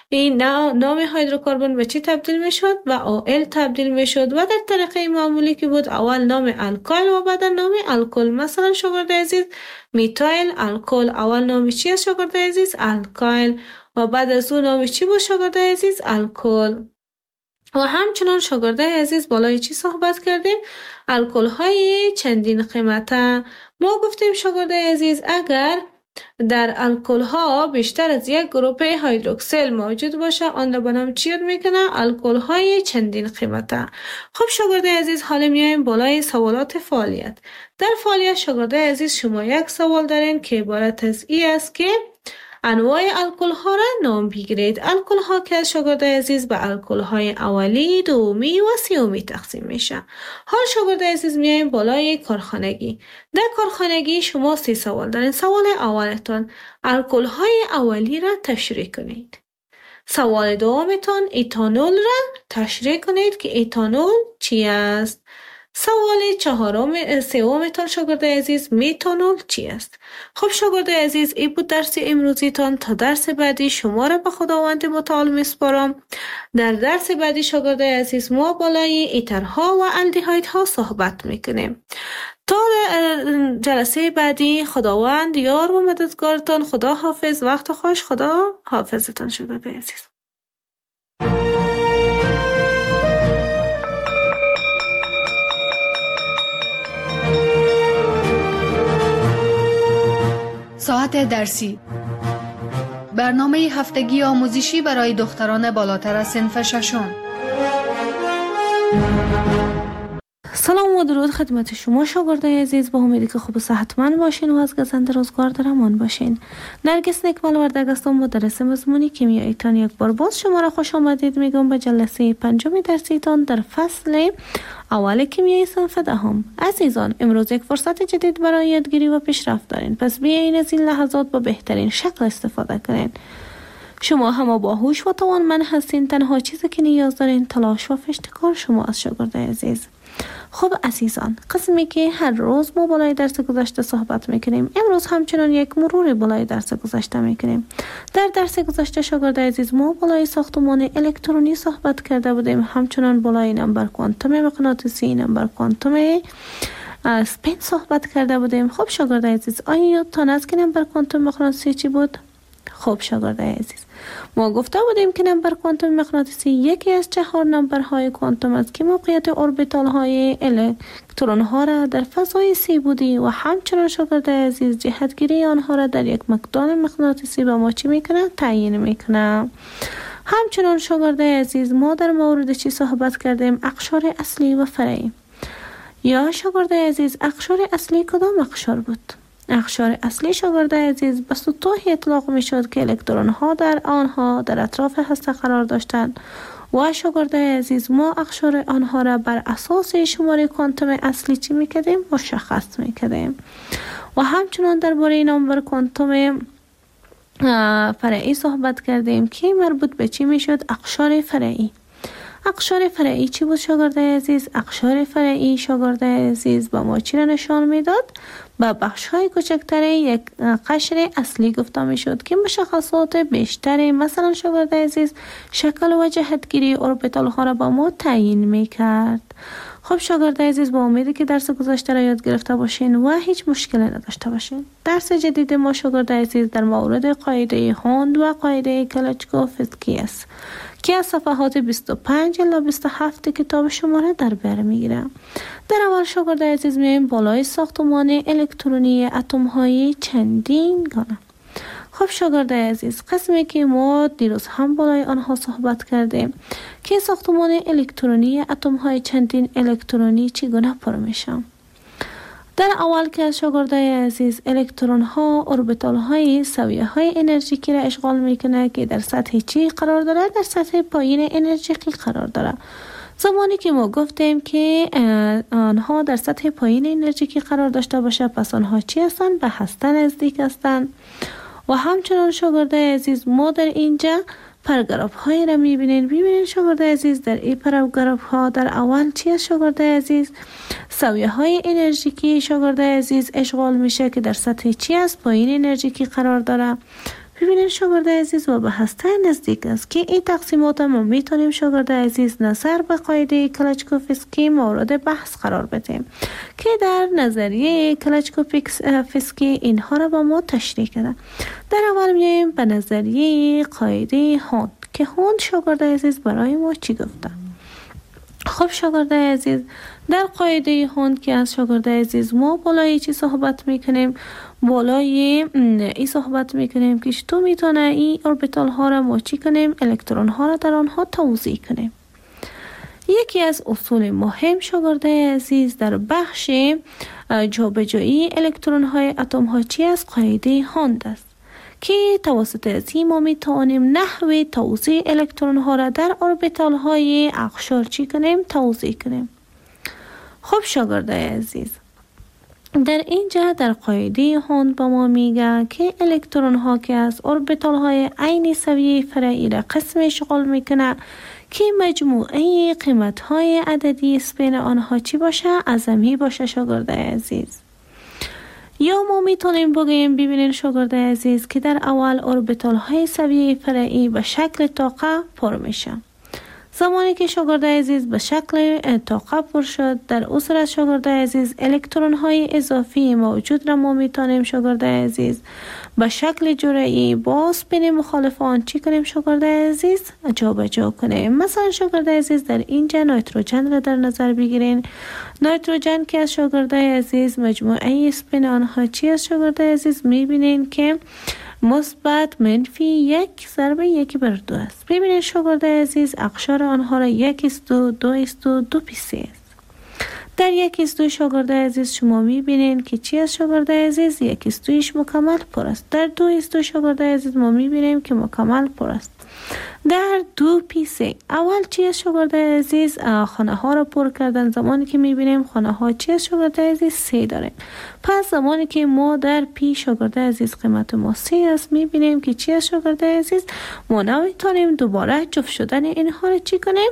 این نام هیدروکربن به چی تبدیل میشد؟ و آل تبدیل میشد و در طریقه معمولی که بود اول نام الکل و بعد نام الکل. مثلا شاگرد عزیز میتایل الکل، اول نام چی است شاگرد عزیز؟ الکل و بعد از اون نام چی بود شاگرد عزیز؟ الکل. و همچنان شاگرد عزیز بالای چی صحبت کردیم؟ الکل های چندین قیمته. ما گفتیم شاگرد عزیز اگر در الکل ها بیشتر از یک گروه هیدروکسیل موجود باشه آن را به نام چی یاد میکنه؟ الکل های چندین قیمته. خب شاگرد عزیز حالا میایم بالای سوالات فعالیت. در فعالیت شاگرد عزیز شما یک سوال دارین که عبارت از این است که انواع الکل ها را نام بگیرید. الکل ها که شاگرد عزیز به الکل های اولی، دومی و سومی تقسیم میشه. حال شاگرد عزیز میایم بالای کارخانگی. در کارخانگی شما 3 سوال دارین. سوال اولتون الکل های اولی را تشریح کنید. سوال دومتون ایتانول را تشریح کنید که ایتانول چی است. سوال سومتان شاگرد عزیز میتانول چی است؟ خب شاگرد عزیز این بود درس امروزیتان. تا درس بعدی شما را به خداوند متعال میسپارم. در درس بعدی شاگرد عزیز ما بالای ایترها و الدهایدها صحبت میکنیم. تا جلسه بعدی خداوند یار و مددگارتان. خدا حافظ. وقت خوش. خدا حافظتان شاگرد عزیز. ساعت درسی، برنامه هفتگی آموزشی برای دختران بالاتر از صنف ششم. سلام و درود خدمت شما شاگردای عزیز. با امیدی که خوب و صحتمند باشین و از گزند روزگار در امان باشین. نرگس نکمل وردگ هستم، مدرس مضمون کیمیایی تان. یک بار باز شما را خوش آمدید میگم به جلسه 5 درسیتان در فصل اول کیمیای صنف دهم. عزیزان امروز یک فرصت جدید برای یادگیری و پیشرفت دارین، پس بیاین از این لحظات با بهترین شکل استفاده کنین. شما هم باهوش و توانمند هستین. تنها چیزی که نیاز دارین تلاش و فشتکار شما از شاگرد عزیز. خب عزیزان، قسمی که هر روز ما بالای درس گذشته صحبت میکنیم، امروز همچنان یک مرور بالای درس گذشته میکنیم. در درس گذشته شاگرد عزیز ما بالای ساختمان الکترونی صحبت کرده بودیم، همچنان بالای نمبر کوانتوم مغناطیسی، نمبر کوانتوم اسپین صحبت کرده بودیم. خب شاگرد عزیز آیا یادتان است که نمبر کوانتوم مغناطیسی چی بود؟ خب شاگرد عزیز ما گفته بودیم که نمبر کوانتوم مغناطیسی یکی از 4 نمبرهای کوانتوم است که موقعیت اوربیتال های الکترون ها را در فضای سی بودی و همچنان شاگرد عزیز جهتگیری آنها را در یک مقدار مغناطیسی به ما چی میکنه؟ تعیین میکنه. همچنان شاگرد عزیز ما در مورد چی صحبت کردیم؟ اقشار اصلی و فرعی. یا شاگرد عزیز اقشار اصلی کدام اقشار بود؟ اقشار اصلی شاگرد عزیز به سطوحی اطلاق می شد که الکترون ها در آنها در اطراف هسته قرار داشتند و شاگرد عزیز ما اقشار آنها را بر اساس شماره کوانتوم اصلی چی می کردیم؟ مشخص می کردیم. و همچنان درباره نمبر کوانتوم فرعی صحبت کردیم که مربوط به چی می شد؟ اقشار فرعی. اقشار فرعی چی بود شاگرد عزیز؟ اقشار فرعی شاگرد عزیز با ما چی را نشان میداد؟ با بخش های کوچکتر یک قشر اصلی گفته می شد که مشخصات بیشتری مثلا شاگرد عزیز شکل و جهتگیری اوربیتال ها را با ما تعیین می کرد. خب شاگرد عزیز با امیدی که درس گذشته را یاد گرفته باشین و هیچ مشکلی نداشته باشین. درس جدید ما شاگرد عزیز در مورد قاعده هوند و قاعده کلاچکوفسکی است که از صفحات 25 الی 27 کتاب شما را در بر میگیره. در اول شاگرد عزیز میایم بالای ساختمان الکترونی اتم های چندین گانه. خب شاگرد عزیز قسمی که ما دیروز هم بالای آنها صحبت کردیم که ساختمان الکترونی اتم های چندین الکترونی چگونه پر میشه. در اول که از شاگرد عزیز الکترون ها اوربیتال های سویه های انرژیکی را اشغال میکنه که در سطح چی قرار داره؟ در سطح پایین انرژیکی قرار داره. زمانی که ما گفتیم که آنها در سطح پایین انرژیکی قرار داشته باشه پس آنها چی هستن؟ به هسته نزدیک هستن. و همچنان شاگرد عزیز ما در اینجا پاراگراف های را میبینین شاگرد عزیز. در این پاراگراف ها در اول چی است شاگرد عزیز؟ سویه های انرژیکی شاگرد عزیز اشغال میشه که در سطح چی است؟ پایین انرژیکی قرار داره. ببینید شاگرد عزیز و به هسته نزدیک است که این تقسیمات ما میتونیم شاگرد عزیز نظر به قاعده کلچکوفسکی مورد بحث قرار بدیم که در نظریه کلچکوفسکی اینها را با ما تشریح کرده. در اول میایم به نظریه قاعده هوند که هوند شاگرد عزیز برای ما چی گفته. خب شاگرد عزیز در قاعده هوند که از شاگرد عزیز ما بالای چی صحبت میکنیم؟ بالای این صحبت میکنیم که چطور میتونه این اوربیتال ها را ما چی کنیم؟ الکترون ها را در آنها توزیع کنیم. یکی از اصول مهم شاگرد عزیز در بخش جابجایی الکترون های اتم ها چی از قاعده هوند است که توسط از این ما میتوانیم نحو توزیع الکترون ها را در اوربیتال های اقشار چی کنیم؟ توزیع کنیم. خب شاگرد عزیز در اینجا در قاعده هوند با ما میگه که الکترون ها که از اوربیتال های عین سویه فرعی را قسم اشغال میکنه که مجموعه قیمت های عددی اسپین آنها چی باشه؟ اعظمی باشه شاگرد عزیز. یا ما میتونیم بگیم ببینید شاگرد عزیز که در اول اوربیتال های سویه فرعی به شکل طاقه پر میشه. زمانی که شاگرد عزیز به شکل طاقه پر شد در اون صورت شاگرد عزیز الکترون های اضافی موجود را ما میتونیم شاگرد عزیز به شکل جرعی با اسپین مخالف آن چی کنیم شاگرد عزیز؟ جابجا کنیم. مثلا شاگرد عزیز در اینجا نیتروژن را در نظر بگیرین. نیتروژن که از شاگرد عزیز مجموعه اسپین آنها چی از شاگرد عزیز میبینین که مثبت منفی 1 ضرب 1 بر 2 است. ببینید شاگرد عزیز اقشار آنها را 1:2 2:2 پیسه است. در 1:2 شاگرد عزیز شما میبینید که چی از شاگرد عزیز 1:2 مکمل پر است. در 2:2 شاگرد عزیز ما میبینیم که مکمل پر است. در 2p3 اول چی از شاگرد عزیز خانه ها را پر کردن. زمانی که میبینیم خانه ها چی از شاگرد عزیز 3 داره. پس زمانی که ما در p شاگرد عزیز قیمت ما 3 است میبینیم که چی از شاگرد عزیز ما نمیتونیم دوباره جفت شدن اینها را چی کنیم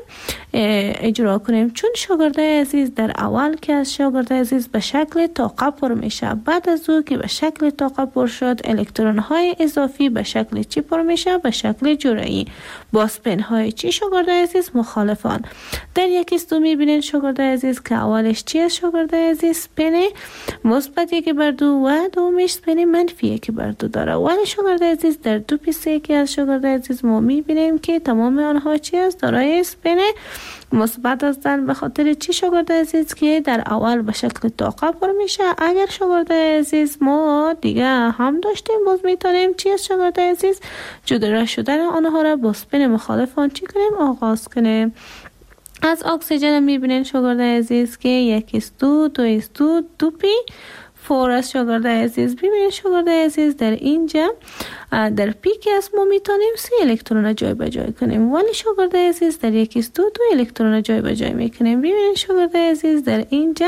اجرا کنیم، چون شاگرد عزیز در اول که از شاگرد عزیز به شکل طاقه پر میشه، بعد از او که به شکل طاقه پر شد الکترون های اضافی به شکل چی پر میشه؟ به شکل جرعی با اسپین های چی شاگرد عزیز مخالفان. در 1:2 میبینید شاگرد عزیز که اولش چی از شاگرد عزیز اسپین مثبت 1/2 و دومش اسپین منفی 1/2 داره. ولی شاگرد عزیز در 2p3 که از شاگرد عزیز ما میبینیم که تمام آنها چی است؟ دارای اسپین مثبت هستند. به خاطر چی شاگرد عزیز که در اول به شکل طاقه پر میشه. اگر شاگرد عزیز ما دیگه هم داشتیم باز میتونیم چی از شاگرد عزیز جدا شدن آنها را با اسپین مخالف آن چی کنیم آغاز کنیم. از اکسیژن میبینین شاگرد عزیز که 1:2 2:2 2p4 از شاگرد عزیز. ببینید شاگرد عزیز در اینجا در پی که از ما میتونیم 3 الکترون جای به جای کنیم، ولی شاگرد عزیز در 1:2 2 الکترون جای به جای میکنیم. ببینید شاگرد عزیز در اینجا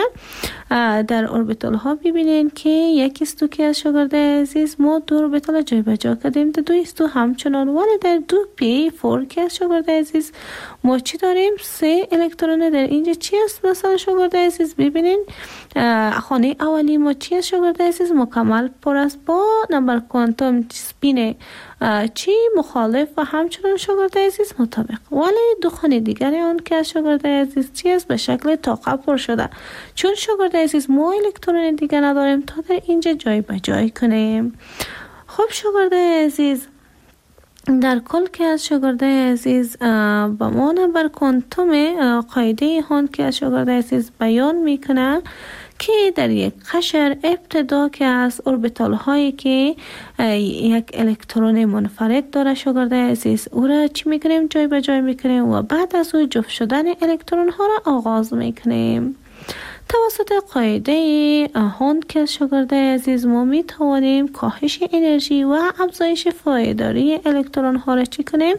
در اوربیتال ها ببینید که 1:2 که از شاگرد عزیز ما 2 اوربیتال جای به جای کردیم، در 2:2 همچنان، ولی در 2p4 که از شاگرد عزیز ما چی داریم؟ 3 الکترون. در اینجا چی است مثلا شاگرد عزیز؟ ببینید خانه اولی ما چی از شاگرد عزیز مکمل پر است با نمبر کوانتوم سپین چی مخالف و همچنان شاگرد عزیز مطابق. ولی دو خانه دیگر آن که از شاگرد عزیز چی است؟ به شکل طاقه پر شده، چون شاگرد عزیز ما الکترون دیگر نداریم تا در اینجا جای به جای کنیم. خب شاگرد عزیز در کل که از شاگرد عزیز با ما نمبر کوانتوم قاعده هوند که از شاگرد عزیز بیان میکنه که در یک قشر ابتدا که از اوربیتال هایی که یک الکترون منفرد داره شاگرد عزیز او را چی میکنیم؟ جای به جای میکنیم و بعد از او جفت شدن الکترون ها را آغاز میکنیم. توسط قاعده هوند که شاگرد عزیز ما می توانیم کاهش انرژی و افزایش پایداری الکترون ها را چی کنیم؟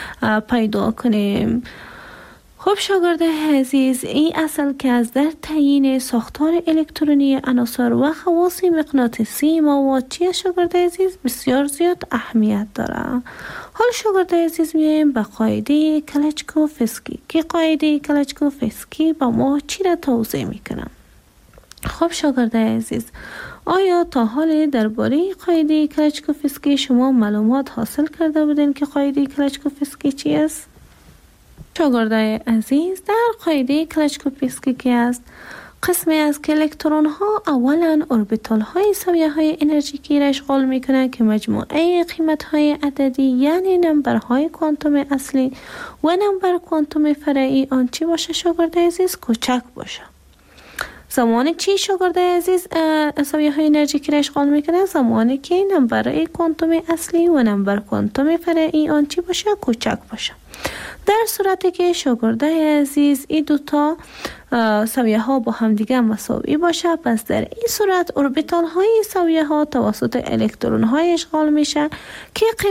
پیدا کنیم. خب شاگرد عزیز این اصل که از در تعیین ساختار الکترونی عناصر و خواص مغناطیسی مواد چیه شاگرد عزیز بسیار زیاد اهمیت داره. حال شاگرد عزیز میایم به قاعده کلچکوفسکی که قاعده کلچکوفسکی با ما چی را توضیح میکنم. خب شاگرد عزیز آیا تا حال درباره قاعده کلاشکوفسکی شما معلومات حاصل کرده بودین که قاعده کلاشکوفسکی چی است؟ شاگردای عزیز، در قاعده کلاشکوفسکی که است قسمی است که الکترون ها اولا اوربیتال های سویه های انرژیکی را اشغال می کنند که مجموعه قیمت های عددی یعنی نمبرهای کوانتوم اصلی و نمبر کوانتوم فرعی آن چی باشه شاگردای عزیز؟ کوچک باشه. زمانی چی شاگردای عزیز سویه های انرژیکی را اشغال می کنند؟ زمانی که نمبر کوانتوم اصلی و نمبر کوانتوم فرعی آن چی باشه؟ کوچک باشه. در صورتی که شاگردای عزیز این دوتا سویه ها با هم دیگه مساوی باشه، پس در این صورت اوربیتال های سویه ها توسط الکترون های اشغال میشه که